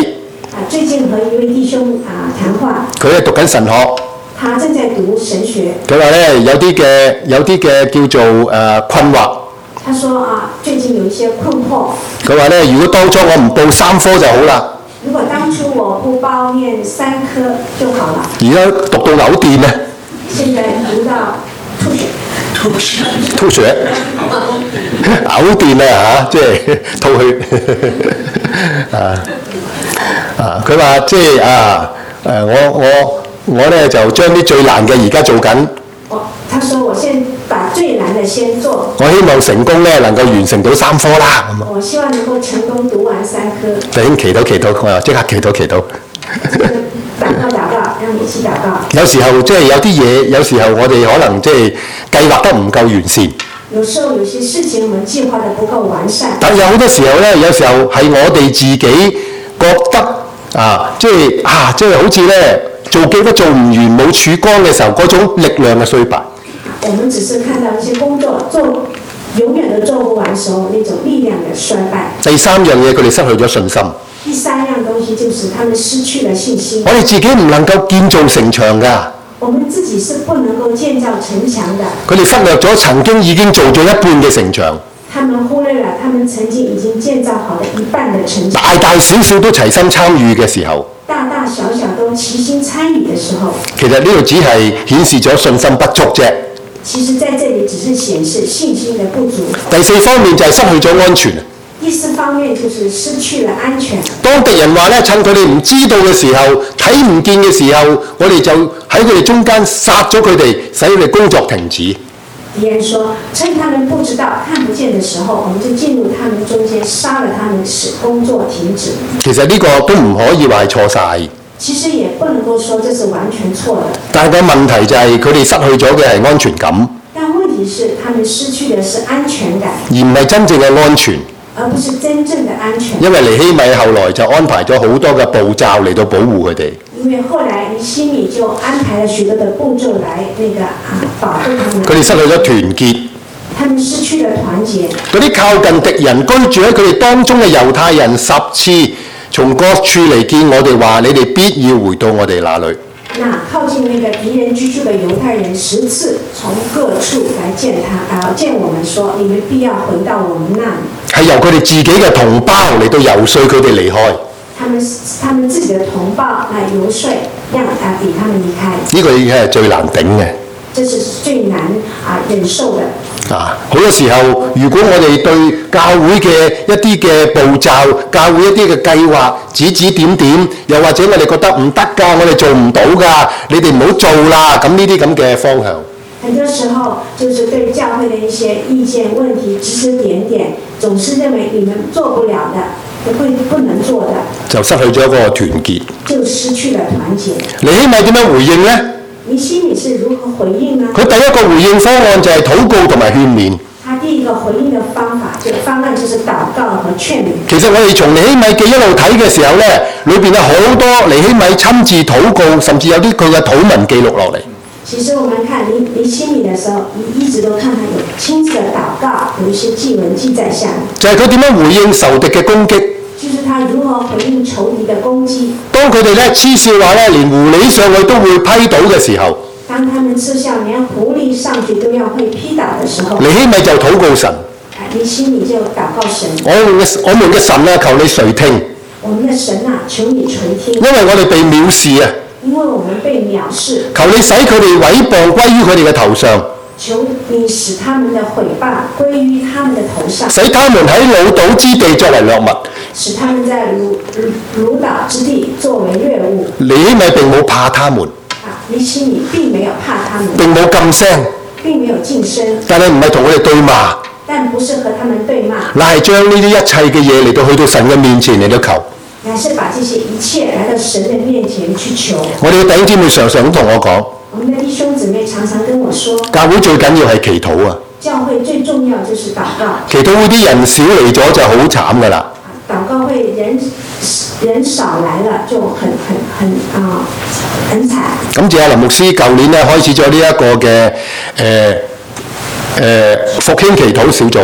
啊，最近和一位弟兄啊談話。 佢係讀緊神學。 他正在讀神學。 佢話咧有啲嘅有啲嘅叫做誒、呃、困惑。 他說啊，最近有一些困惑。 佢話咧，如果當初我唔報三科就好啦。 如果當初我不包念三科就好了。 而家讀到嘔電咧。 現在讀到吐血。 吐血。吐血。嘔電啊嚇，即係吐血。啊啊！佢話即係啊誒，我我我咧就將啲最難嘅而家做緊。 我，他說我先把最難的先做。 我希望成功咧能夠完成到三科啦咁啊！ 我希望能夠成功讀完三科。 弟兄祈禱祈禱，我又即刻祈禱祈禱。 禱告禱告，讓你一起禱告。 有時候即係有啲嘢，有時候我哋可能即係計劃得唔夠完善。 有時候有些事情我們計劃得不夠完善。 但有好多時候咧，有時候係我哋自己覺得啊，即係啊，即係好似咧做幾多做唔完冇曙光嘅時候，嗰種力量嘅衰敗。 我們只是看到一些工作做永遠都做不完時候，那種力量嘅衰敗。 第三樣嘢，佢哋失去咗信心。 第三樣東西就是他們失去了信心。 我哋自己唔能夠建造城牆㗎。 我們自己是不能夠建造城牆的。 佢哋忽略咗曾經已經做咗一半嘅城牆。 他們忽略了他們曾經已經建造好的一半的城牆。 大大小小都齊心參與嘅時候。 大大小小都齊心參與的時候。 其實呢度只係顯示咗信心不足啫。 其實在這裡只是顯示信心的不足。 第四方面就係失去咗安全。 第四方面就是失去了安全。 當敵人話咧，趁佢哋唔知道嘅時候、睇唔見嘅時候，我哋就喺佢哋中間殺咗佢哋，使佢哋工作停止。 敵人說，趁他們不知道、看不見的時候，我們就進入他們中間，殺了他們，使工作停止。 其實呢個都唔可以話係錯晒。 其實也不能夠說這是完全錯的。 但係個問題就係佢哋失去咗嘅係安全感。 但問題是，他們失去的是安全感， 而唔係真正嘅安全。 而不是真正的安全。 因為尼希米後來就安排咗好多嘅步驟嚟到保護佢哋。 因為後來尼希米就安排了許多的步驟來那個啊保護他們。 佢哋失去咗團結。 他們失去了團結。 嗰啲靠近敵人居住喺佢哋當中嘅猶太人十次從各處嚟見我哋話：你哋必要回到我哋那裡。 那靠近那個敵人居住的猶太人十次從各處來見他，啊見我們說：你們必要回到我們那裡。係由佢哋自己嘅同胞嚟到遊說佢哋離開。 他們他們自己的同胞來遊說，讓啊俾他們離開。 呢個已經係最難頂嘅。 這是最難啊忍受的。 啊，好多時候，如果我哋對教會嘅一啲嘅步驟、教會一啲嘅計劃指指點點，又或者我哋覺得唔得㗎，我哋做唔到㗎，你哋唔好做啦，咁呢啲咁嘅方向。 很多時候就是對教會的一些意見問題指指點點，總是認為你們做不了的，不不能做的， 就失去咗一個團結， 就失去了團結。 尼希米點樣回應呢？ 尼希米是如何回應呢？ 佢第一個回應方案就係禱告同埋勸勉。 他第一個回應的方法，這個方案就是禱告和勸勉。 其實我哋從尼希米記一路睇嘅時候咧，裏邊有好多尼希米親自禱告，甚至有啲佢嘅禱文記錄落嚟。 其實我們看尼尼希米的時候，一一直都看他有親自的禱告，有一些記文記載下來。 就係佢點樣回應仇敵嘅攻擊。 就是他如何回應仇敵的攻擊。 當佢哋咧嗤笑話咧，連狐狸上去都會批倒嘅時候。 當他們嗤笑，連狐狸上去都要會劈倒的時候。 尼希米就禱告神。 尼希米就禱告神。 我們嘅我們嘅神啊，求你垂聽。 我們的神啊，求你垂聽。 因為我哋被藐視啊。 因為我們被藐視。 求你使佢哋毀謗歸於佢哋嘅頭上。 求你使他們的毀謗歸於他們的頭上。 使他們喺魯島之地作為掠物。 使他們在魯魯島之地作為掠物。 尼希米並冇怕他們。 啊，尼希米並沒有怕他們。 並冇噤聲。 並沒有噤聲。 但係唔係同佢哋對罵。 但不是和他們對罵。 乃係將呢啲一切嘅嘢嚟到去到神嘅面前嚟到求。 乃是把這些一切來到神嘅面前去求。 我哋嘅弟兄姊妹常常咁同我講。 我們的弟兄姊妹常常跟我說。 教會最緊要係祈禱啊。 教會最重要就是禱告。 祈禱會啲人少嚟咗就好慘㗎啦。 禱告會人人少來了就很很很啊、呃、很慘。 感謝阿林牧師，舊年咧開始咗呢一個嘅誒誒復興祈禱小組。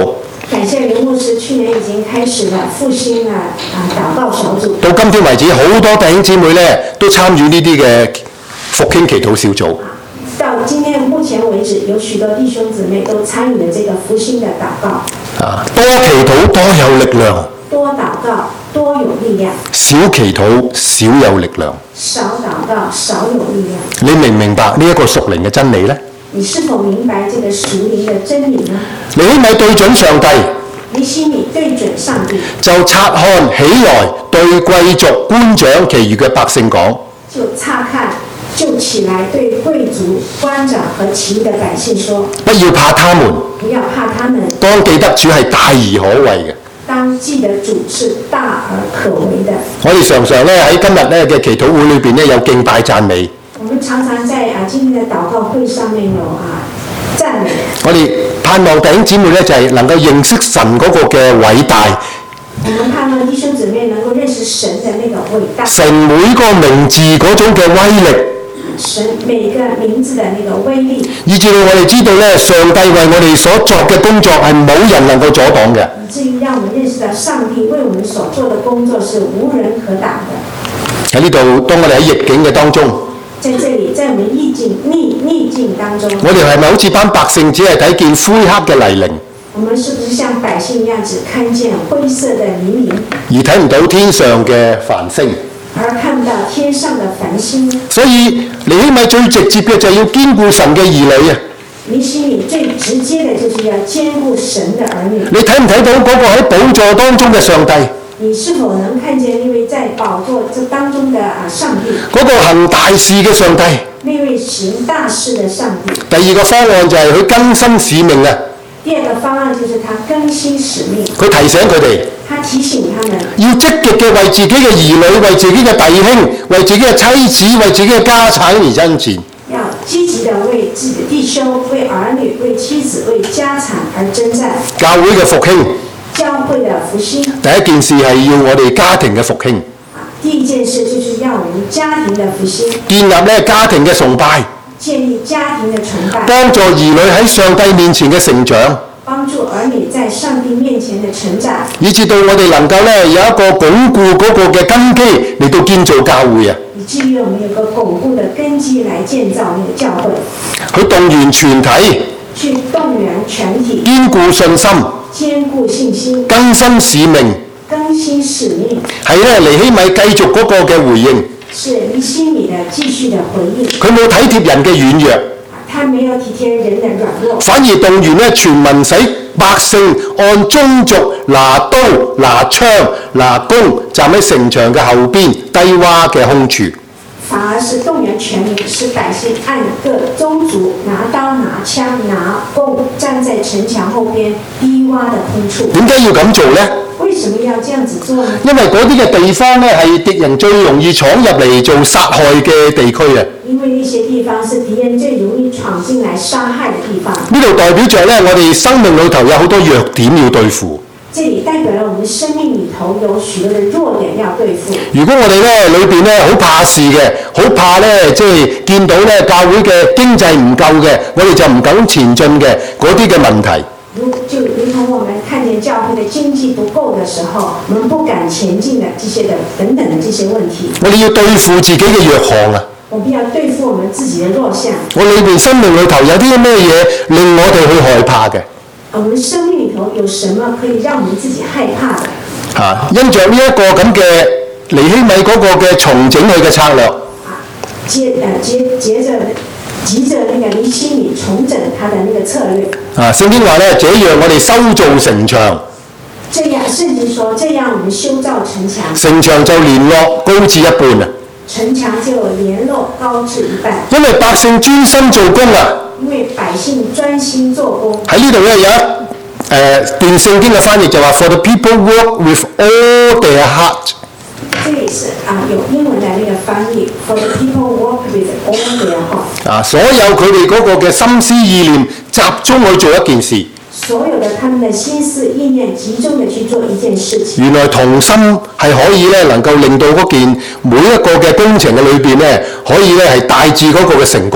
感謝劉牧師，去年已經開始了復興啊啊禱告小組。 到今天為止，好多弟兄姊妹咧都參與呢啲嘅復興祈禱小組。 到今天目前為止，有許多弟兄姊妹都參與了這個復興的禱告。 啊，多祈禱多有力量。 多禱告多有力量。 少祈禱少有力量。 少禱告少有力量。 你明唔明白呢一個屬靈嘅真理呢？ 你是否明白這個屬靈的真理呢？ 尼希米對準上帝。 尼希米對準上帝。 就察看起來對貴族官長其餘嘅百姓講。 就察看。就起來對貴族、官長和其餘的百姓說： 不要怕他們， 不要怕他們。 當記得主係大而可畏嘅。 當記得主是大而可畏的。 我哋常常咧喺今日咧嘅祈禱會裏邊咧有敬拜讚美。 我們常常在啊今天的禱告會上面有啊讚美。 我哋盼望弟兄姊妹咧就係能夠認識神嗰個嘅偉大。 我們盼望弟兄姊妹能夠認識神的那個偉大。 神每個名字嗰種嘅威力。 神每個名字的那個威力， 以至到我哋知道咧，上帝為我哋所作嘅工作係冇人能夠阻擋嘅。 以至於讓我們認識到上帝為我們所做的工作是無人可擋的。 喺呢度，當我哋喺逆境嘅當中， 在這裡，在我們逆境逆逆境當中， 我哋係咪好似班百姓只係睇見灰黑嘅泥濘？ 我們是不是像百姓一樣只看見灰色的泥濘， 而睇唔到天上嘅繁星？ 而看不到天上的繁星。 所以尼希米最直接嘅就係要堅固神嘅兒女啊！ 尼希米最直接嘅就是要堅固神的兒女。 你睇唔睇到嗰個喺寶座當中嘅上帝？ 你是否能看見那位在寶座這當中的啊上帝？ 嗰個行大事嘅上帝。 那位行大事嘅上帝。 第二個方案就係佢更新使命啊！ 第二個方案就是他更新使命。 佢提醒佢哋。 他提醒他們要積極嘅為自己嘅兒女、為自己嘅弟兄、為自己嘅妻子、為自己嘅家產而爭戰。 要積極地為自己的弟兄、為兒女、為妻子、為家產而征戰。 教會嘅復興。 教會的復興。 第一件事係要我哋家庭嘅復興。 第一件事就是要我們家庭的復興。 建立咧家庭嘅崇拜。 建立家庭的崇拜。 幫助兒女喺上帝面前嘅成長。 幫助兒女在上帝面前的成長， 以至到我哋能夠咧有一個鞏固嗰個嘅根基嚟到建造教會啊！ 以至於我們有個鞏固的根基來建造那個教會。 去動員全體， 去動員全體， 堅固信心， 堅固信心， 更新使命， 更新使命。 係咧尼希米繼續嗰個嘅回應。 是尼希米的繼續的回應。 佢冇體貼人嘅軟弱。 他沒有體貼人的軟弱， 反而動員咧全民使百姓按宗族拿刀、拿槍、拿弓，站喺城牆嘅後邊低窪嘅空處。 反而是動員全民，使百姓按各宗族拿刀、拿槍、拿弓，站在城牆後邊低窪的空處。 點解要咁做呢？ 為什麼要這樣子做呢？ 因為嗰啲嘅地方咧係敵人最容易闖入嚟做殺害嘅地區啊！ 因為呢些地方是敵人最容易闖進來殺害的地方。 呢度代表着咧，我哋生命裏頭有好多弱點要對付。 這裡代表了我們生命裡頭有許多的弱點要對付。 如果我哋咧裏邊咧好怕事嘅，好怕咧即係見到咧教會嘅經濟唔夠嘅，我哋就唔敢前進嘅嗰啲嘅問題。 如就如同我們看見教會的經濟不夠的時候，我們不敢前進的這些的等等的這些問題。 我哋要對付自己嘅弱項啊！ 我們要對付我們自己的弱項。 我裏邊生命裏頭有啲咩嘢令我哋去害怕嘅？ 我們生命裡頭有什麼可以讓我們自己害怕的？ 嚇、啊，因着呢一個咁嘅尼希米嗰個嘅重整佢嘅策略。 啊，接誒接接着急着那個尼希米重整他的那個策略。 啊，聖經話咧，這樣我哋修造城牆。 這樣聖經說，這樣我們修造城牆。 城牆就連絡高至一半啊！ 城牆就聯絡高至一半。 因為百姓專心做工啊！ 因為百姓專心做工。 喺呢度咧有一誒、呃、段聖經嘅翻譯就話 ，For the people work with all their heart。 這裡是啊，有英文的那個翻譯 ，For the people work with all their heart。啊， 所有佢哋嗰個嘅心思意念集中去做一件事。 所有的他們的心思意念集中的去做一件事情。 原來同心係可以咧，能夠令到嗰件每一個嘅工程嘅裏邊咧，可以咧係大致嗰個嘅成功。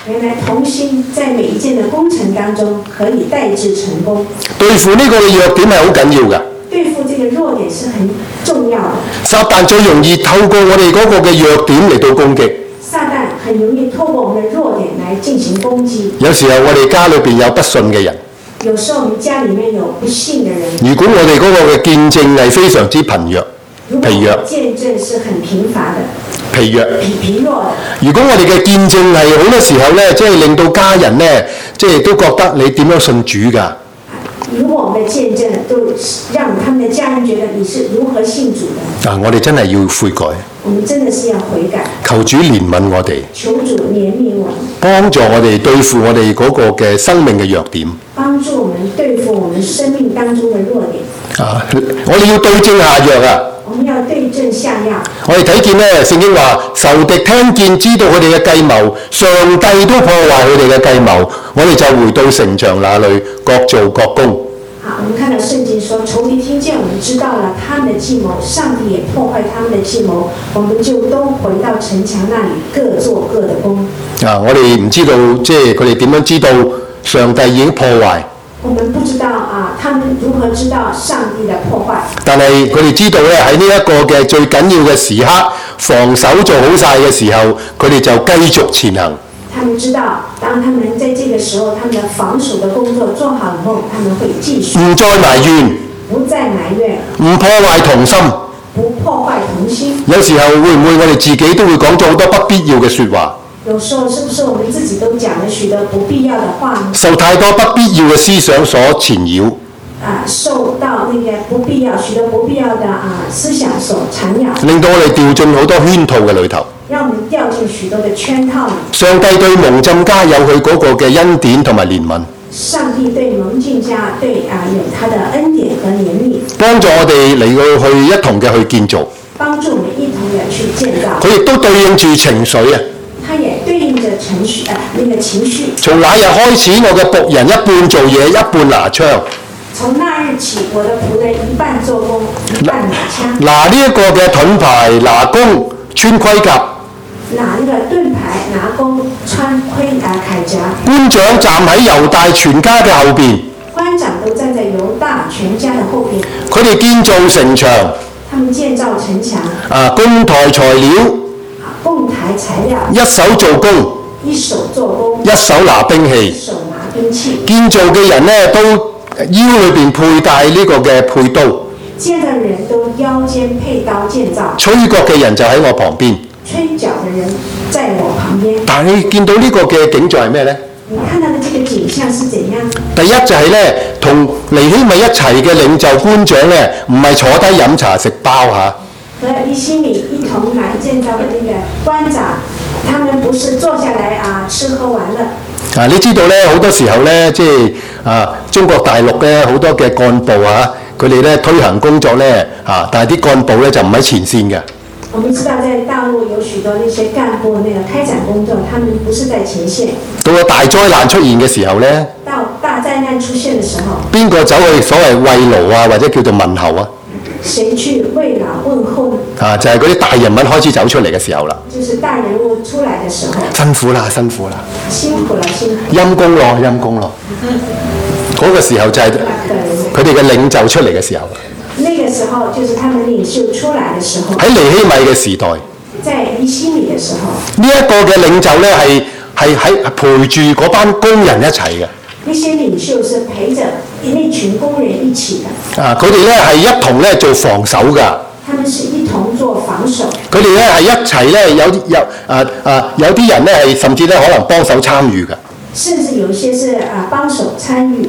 原來同心在每一件的工程當中可以帶至成功。 對付呢個嘅弱點係好緊要㗎。 對付這個弱點是很重要的。 撒旦最容易透過我哋嗰個嘅弱點嚟到攻擊。 撒旦很容易透過我們的弱點來進行攻擊。 有時候我哋家裏邊有不信嘅人。 有時候我們家裡面有不信的人。 如果我哋嗰個嘅見證係非常之貧弱、疲弱， 見證是很貧乏的。 疲弱。 疲疲弱的。如果我哋嘅見證係好多時候咧，即係令到家人咧，即係都覺得你點樣信主㗎？ 如果我們的見證都讓他們的家人覺得你是如何信主的。 啊，我哋真係要悔改。 我們真的是要悔改。 求主憐憫我哋。 求主憐憫我們。 幫助我哋對付我哋嗰個嘅生命嘅弱點。 幫助我們對付我們生命當中的弱點。 啊，我哋要對症下藥啊！ 我們要對症下藥。 我哋睇見咧，聖經話仇敵聽見知道佢哋嘅計謀，上帝都破壞佢哋嘅計謀，我哋就回到城牆那裏，各做各工。 好，我們看到聖經說，仇敵聽見我們知道了他們的計謀，上帝也破壞他們的計謀，我們就都回到城牆那裡，各做各的工。 啊，我哋唔知道，即係佢哋點樣知道上帝已經破壞。 我們不知道啊，他們如何知道上帝的破壞？ 但係佢哋知道咧，喺呢一個嘅最緊要嘅時刻，防守做好晒嘅時候，佢哋就繼續前行。 他們知道，當他們在這個時候，他們的防守的工作做好以後，他們會繼續。 唔再埋怨。 不再埋怨。 唔破壞同心。 不破壞同心。 有時候會唔會我哋自己都會講咗好多不必要嘅説話？ 有時候是不是我們自己都講了許多不必要的話呢？ 受太多不必要嘅思想所纏繞。 啊，受到那個不必要、許多不必要的啊思想所纏繞。 令到我哋掉進好多圈套嘅裏頭。 讓我們掉進許多的圈套裡。 上帝對蒙浸家有佢嗰個嘅恩典同埋憐憫。 上帝對蒙浸家對啊有他的恩典和憐憫。幫助我哋嚟到去一同嘅去建造。 幫助我們一同嘅去建造。 佢亦都對應住情緒啊。 他也對應着情緒啊，那個情緒。 從那日開始，我嘅僕人一半做嘢，一半拿槍。 從那日起，我的僕人一半做工，一半拿槍。 拿呢一個嘅盾牌，拿弓，穿盔甲。 拿呢個盾牌，拿弓，穿盔啊鎧甲。 官長站喺猶大全家嘅後邊。 官長都站在猶大全家嘅後邊。 佢哋建造城牆。 他們建造城牆。 啊，供台材料。 供台材料。 一手做工。 一手做工。 一手拿兵器。 一手拿兵器。 建造嘅人呢，都腰裏邊佩戴呢個嘅佩刀。 建的人都腰間佩刀建造。 吹角嘅人就喺我旁邊。 吹角的人在我旁邊。 但係你見到呢個嘅景象係咩呢？ 你看到的這個景象是怎樣？ 第一就係咧，同尼希米一齊嘅領袖官長咧，唔係坐低飲茶食包嚇。 和尼希米一同來建造的那個官長，他們不是坐下來啊吃喝玩樂。 啊，你知道咧，好多時候咧，即係啊，中國大陸咧好多嘅幹部啊，佢哋咧推行工作咧啊，但係啲幹部咧就唔喺前線嘅。 我們知道在大陸有許多那些幹部，那個開展工作，他們不是在前線。到個大災難出現嘅時候咧， 到大災難出現嘅時候， 邊個走去所謂慰勞啊，或者叫做問候啊？ 誰去慰勞問候呢？ 啊，就係嗰啲大人物開始走出嚟嘅時候啦。 就是大人物出來嘅時候。 辛苦啦，辛苦啦。 辛苦啦，辛苦。 陰公咯，陰公咯。嗰個時候就係佢哋嘅領袖出嚟嘅時候。 那個時候就是他們領袖出來的時候。 喺尼希米嘅時代。 在尼希米嘅時候。 呢一個嘅領袖咧係係喺陪住嗰班工人一齊嘅。 呢些領袖是陪着那群工人一起嘅。 啊，佢哋咧係一同咧做防守㗎。 他們是一同做防守。 佢哋咧係一齊咧有有啊啊有啲人咧係甚至咧可能幫手參與㗎。 甚至有一些是啊幫手參與。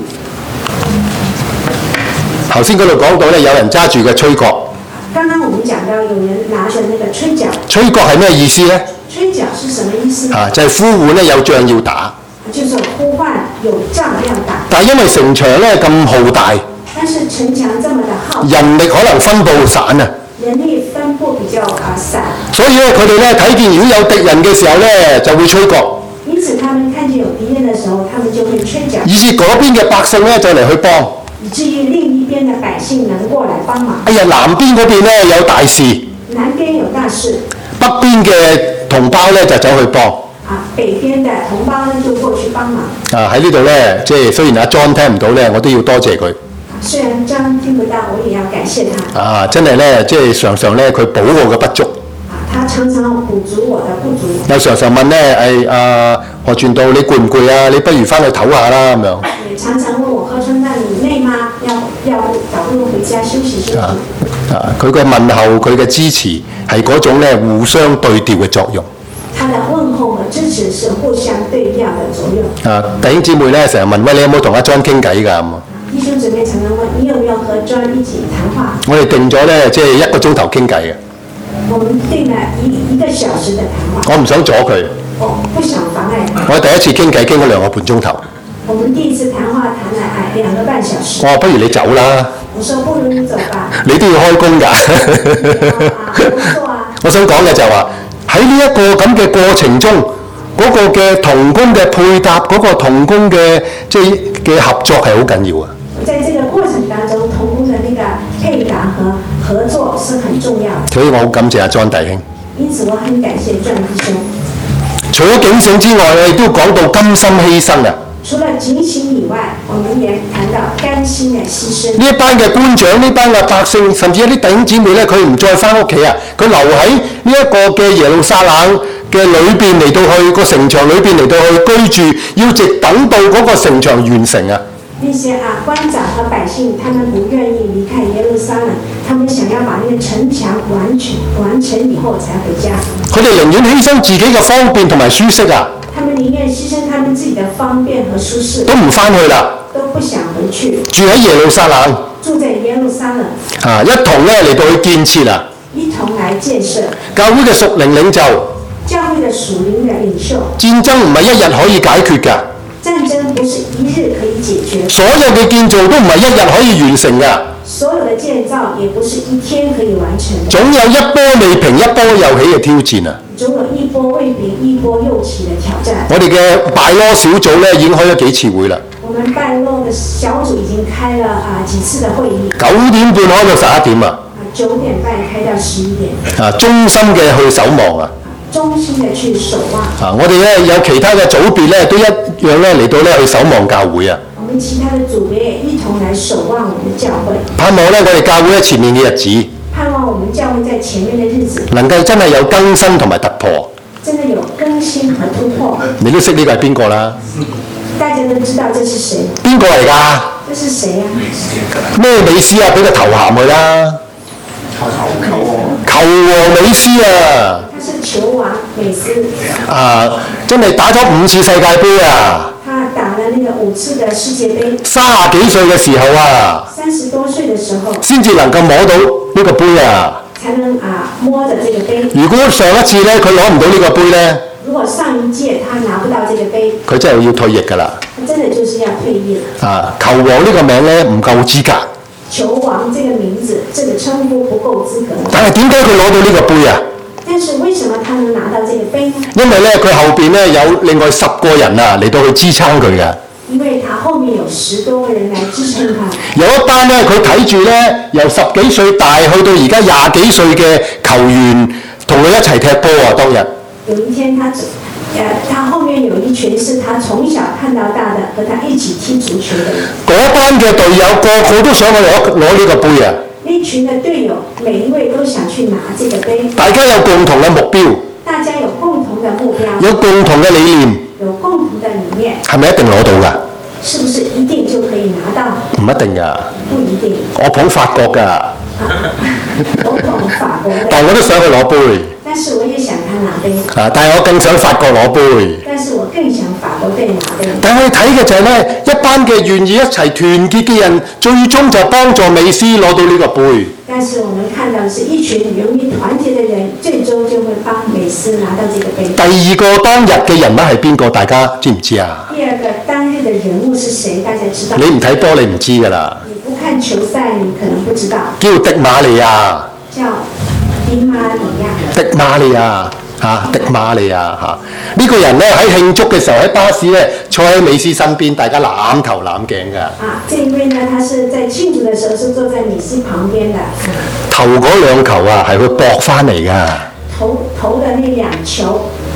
頭先嗰度講到咧，有人揸住嘅吹角。 剛剛我們講到有人拿着那個吹角。 吹角係咩意思咧？ 吹角是什麼意思？ 啊，就係、是、呼喚咧有仗要打。 就是呼喚有仗要打。 但係因為城牆咧咁浩大。 但是城牆這麼的浩大。 人力可能分佈散啊。 人力分佈比較啊散。 所以咧，佢哋咧睇見如果有敵人嘅時候咧，就會吹角。 因此，他們看見有敵人嘅時候，他們就會吹角。 以至嗰邊嘅百姓咧就嚟去幫。 以至於另一邊嘅百姓能過來幫忙。 哎呀，南邊嗰邊咧有大事。 南邊有大事。 北邊嘅同胞咧就走去幫。 啊，北邊嘅同胞呢就過去幫忙。 啊喺呢度咧，即係雖然阿 John 聽唔到咧，我都要多謝佢。 雖然 John 聽不到，我也要感謝他。 啊，真係咧，即係常常咧，佢補我嘅不足。 啊，他常常補足我的不足。 又常常問咧，誒啊何傳道，你攰唔攰啊？你不如翻去唞下啦咁樣。 也常常問我何傳道，你累嗎？要要倒不如回家休息休息。啊啊，佢嘅問候，佢嘅支持係嗰種咧互相對調嘅作用。 他的問候和支持是互相對調的作用。 啊，弟兄姊妹咧成日問，喂，你有冇同阿 John 傾偈㗎咁？ 弟兄姊妹常常問，你有沒有和 John 一起談話？ 我哋定咗咧，即係一個鐘頭傾偈嘅。 我們定了一一個小時的談話。 我唔想阻佢。 我不想妨礙他。 我第一次傾偈傾咗兩個半鐘頭。 我們第一次談話談了誒兩個半小時。 我話不如你走啦。 我說不如你走吧。 你都要開工㗎。我想講嘅就係話喺呢一個咁嘅過程中，嗰、那個嘅同工嘅配搭，嗰、那個同工嘅即係嘅合作係好緊要啊。 在這個過程當中，同工的那個配搭和合作是很重要的。 所以我好感謝阿 John 弟兄。 因此我很感謝 John 弟兄。 除咗警醒之外，我哋都講到甘心犧牲啊。除了警醒以外，我們也談到甘心嘅犧牲。呢一班嘅官長，呢班嘅百姓，甚至有啲弟兄姊妹咧，佢唔再翻屋企啊，佢留喺呢一個嘅耶路撒冷嘅裏邊嚟到去個城牆裏邊嚟到去居住，要直等到嗰個城牆完成啊。那些啊官長和百姓，他們不願意離開耶路撒冷，他們想要把那個城牆完全完成以後才回家。佢哋寧願犧牲自己嘅方便同埋舒適啊。他們寧願犧牲他們自己的方便和舒適，都唔翻去啦，都不想回去，住喺耶路撒冷，住在耶路撒冷，啊，一同咧嚟到去建設啊，一同嚟建設教會嘅屬靈領袖，教會嘅屬靈嘅領袖，戰爭唔係一日可以解決㗎，戰爭不是一日可以解決，所有嘅建造都唔係一日可以完成㗎。所有的建造也不是一天可以完成的，總有一波未平一波又起嘅挑戰啊！總有一波未平一波又起嘅挑戰。我哋嘅拜羅小組咧已經開咗幾次會啦。我們拜羅嘅小組已經開了啊幾次嘅會議。九點半開到十一點啊！啊，九點半開到十一點。啊，衷心嘅去守望啊！衷心嘅去守望。啊，我哋咧有其他嘅組別咧都一樣咧嚟到咧去守望教會啊！我們其他的組別也一同來守望我們的教會。盼望咧，我哋教會喺前面嘅日子。盼望我們教會在前面的日子。能夠真係有更新同埋突破。真係有更新和突破。你都識呢個係邊個啦？大家都知道這是誰？邊個嚟㗎？這是誰啊？咩美斯啊？俾個頭銜佢啦。球王。球王美斯啊！他是球王美斯。啊！真係打咗五次世界盃啊！他打了那個五次的世界盃。三十幾歲嘅時候啊！三十多歲嘅時候。先至能夠摸到呢個杯啊！才能啊摸着這個杯。如果上一次咧佢攞唔到呢個杯咧，如果上一屆他拿不到這個杯，佢真係要退役㗎啦。佢真係就是要退役。啊！球王呢個名咧唔夠資格。球王這個名字，這個稱呼不夠資格。但係點解佢攞到呢個杯啊？但是為什麼他能拿到這個杯呢？因為咧佢後邊咧有另外十個人啊嚟到去支撐佢嘅。因為他後面有十多個人來支撐他。有一班咧佢睇住咧由十幾歲大去到而家廿幾歲嘅球員同佢一齊踢波啊！當日。有一天他，呃，他後面有一群是他從小看到大的，和他一起踢足球的人。嗰班嘅隊友個個都想去攞攞呢個杯啊！呢群嘅隊友每一位都想去拿這個杯。大家有共同嘅目標。大家有共同嘅目標。有共同嘅理念。有共同嘅理念。係咪一定攞到㗎？是不是一定就可以拿到？唔一定㗎。不一定。我捧法國㗎。我捧法國。但我都想去攞杯。但是我也想他拿杯。啊！但係我更想法國攞杯。但是我更想法國隊拿杯。但係我哋睇嘅就係咧，一班嘅願意一齊團結嘅人，最終就幫助美斯攞到呢個杯。但是我們看到是一群願意團結嘅人，最終就會幫美斯拿到這個杯。第二個當日嘅人物係邊個？大家知唔知啊？第二個當日嘅人物是誰？大家知道？你唔睇波，你唔知㗎啦。你不看球賽，你可能不知道。叫迪馬利亞。叫迪馬利亞。迪馬利亞。嚇，迪馬利亞嚇，呢個人咧喺慶祝嘅時候喺巴士咧坐喺美斯身邊，大家攬頭攬頸㗎。啊，這一位呢，他是在慶祝嘅時候是坐在美斯旁邊的。頭嗰兩球啊，係佢搏翻嚟㗎。頭頭嘅呢兩球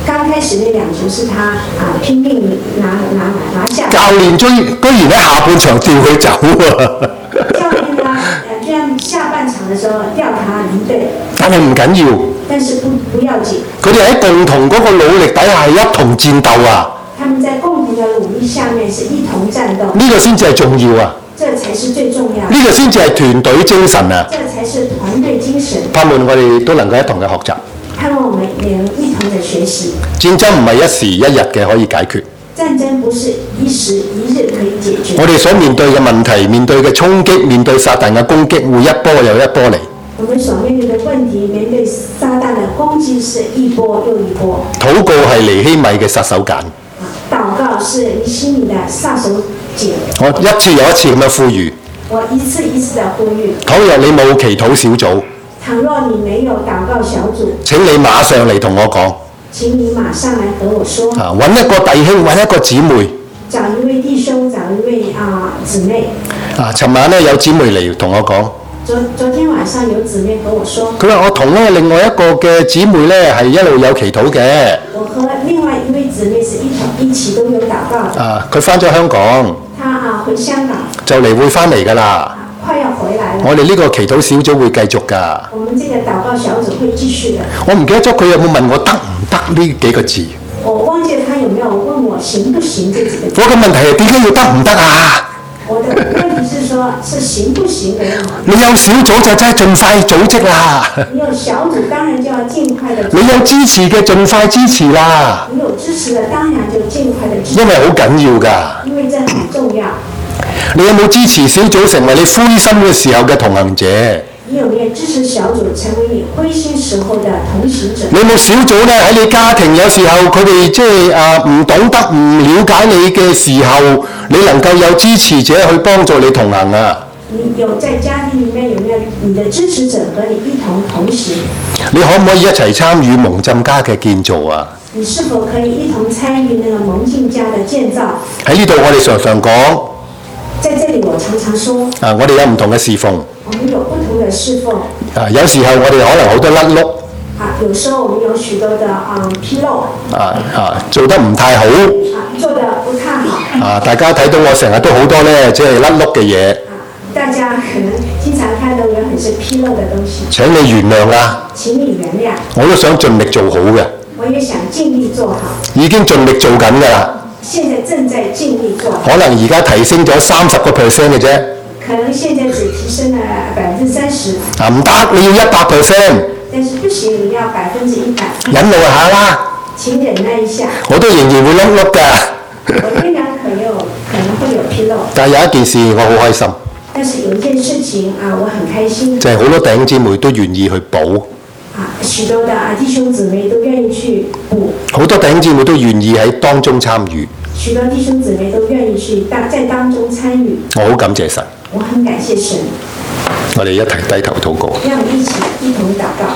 剛開始那兩球是他啊拼命拿拿拿下。 教練居居然喺下半場調佢走啊！ 教練呢，誒居然下半場嘅時候調他離隊。 但係唔緊要。 但是不不要緊。 佢哋喺共同嗰個努力底下係一同戰鬥啊！ 他們在共同的努力下面是一同戰鬥。 呢個先至係重要啊！ 這才是最重要。 呢個先至係團隊精神啊！ 這才是團隊精神。 盼望我哋都能夠一同嘅學習。 盼望我們也能一同的學習。 戰爭唔係一時一日嘅可以解決。 戰爭不是一時一日可以解決。 我哋所面對嘅問題、面對嘅衝擊、面對撒旦嘅攻擊，會一波又一波嚟。 我們所面對的問題，面對撒旦的攻擊是一波又一波。 禱告係尼希米嘅殺手鐧。 禱告是尼希米的殺手鐧。 我一次又一次咁樣呼籲。 我一次一次的呼籲。 倘若你冇祈禱小組， 倘若你沒有禱告小組， 請你馬上嚟同我講。 請你馬上來和我說。 啊，揾一個弟兄，揾一個姊妹。 找一位弟兄，找一位啊姊妹。 啊，尋晚咧有姊妹嚟同我講。 昨昨天晚上有姊妹和我說， 佢話我同咧另外一個嘅姊妹咧係一路有祈禱嘅。 我和另外一位姊妹是一同一起都有禱告。 啊，佢翻咗香港。 他啊回香港。 就嚟會翻嚟㗎啦。 啊，快要回來了。 我哋呢個祈禱小組會繼續㗎。 我們這個禱告小組會繼續的。 我唔記得咗佢有冇問我得唔得呢幾個字。 我忘記他有沒有問我行不行這幾個字。 我嘅問題係點解要得唔得啊？ 我的問題是說，是行不行的問題。 你有小組就真係盡快組織啦。 你有小組，當然就要盡快的。 你有支持嘅，盡快支持啦。 你有支持的，當然就盡快的支持。 因為好緊要㗎。 因為這很重要。 你有冇支持小組成為你灰心嘅時候嘅同行者？ 你有沒有支持小組成為你灰心時候的同行者？ 你有冇小組呢？喺你家庭有時候佢哋即係啊唔懂得唔了解你嘅時候，你能夠有支持者去幫助你同行啊？ 你有在家庭裡面有沒有你的支持者和你一同同行？ 你可唔可以一齊參與蒙浸家嘅建造啊？ 你是否可以一同參與那個蒙浸家的建造？ 喺呢度我哋常常講。 在這裡我常常說。 啊，我哋有唔同嘅侍奉。 我們有不同的侍奉。 啊，有時候我哋可能好多甩碌。 啊，有時候我們有許多的啊紕漏。 啊啊，做得唔太好。 啊，做得不太好。 啊，大家睇到我成日都好多咧，即係甩碌嘅嘢。 啊，大家可能經常看到有很是紕漏的東西。 請你原諒啦。 請你原諒。 我都想盡力做好嘅。 我也想盡力做好。 已經盡力做緊㗎啦。 現在正在盡力做。 可能而家提升咗三十個 percent 嘅啫。 可能現在只提升了百分之三十。 啊，唔得，你要一百 percent。 但是不行，你要百分之一百。 忍耐下啦。 請忍耐一下。 我都仍然會甩碌㗎。 我仍然可有可能會有紕漏。 但係有一件事我好開心。 但是有一件事情啊，我很開心。 就係好多弟兄姊妹都願意去補。 啊，許多的啊弟兄姊妹都願意去補。 好多弟兄姊妹都願意喺當中參與。 許多弟兄姊妹都願意去當在當中參與。 我好感謝神。 我很感謝神。 我哋一齊低頭禱告。 讓我們一起一同禱告。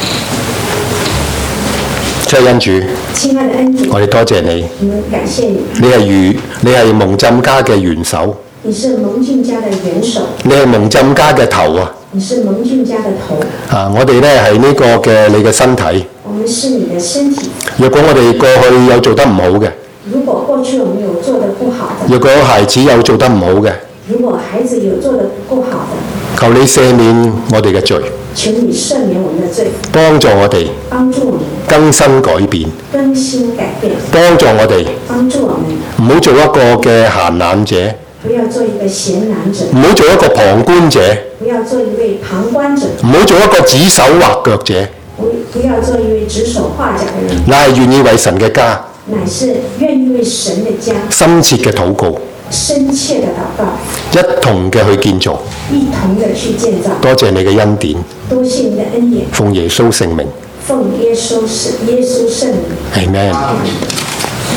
親恩主。 親愛的恩主。 我哋多謝你。 我們感謝你。 你係如你係蒙浸家嘅元首。 你是蒙浸家的元首。 你係蒙浸家嘅頭啊。 你是蒙浸家的頭。 啊，我哋咧係呢個嘅你嘅身體。 我們是你的身體。 若果我哋過去有做得唔好嘅。 如果過去我們有做得不好的。 若果孩子有做得唔好嘅。 如果孩子有做得不好的。 求你赦免我哋嘅罪。 求你赦免我們的罪。 幫助我哋。 幫助我們。 更新改變。 更新改變。 幫助我哋。 幫助我們。 唔好做一個嘅閒懶者。 不要做一個閒懶者。 唔好做一個旁觀者。 不要做一位旁觀者。 唔好做一個指手畫腳者。 不不要做一位指手畫腳嘅人。 乃係願意為神嘅家。 乃是願意為神嘅家。 深切嘅禱告。 深切嘅禱告。 一同嘅去建造。 一同嘅去建造。 多謝你嘅恩典。 多謝你嘅恩典。 奉耶穌聖名。 奉耶穌聖耶穌聖名。 Amen。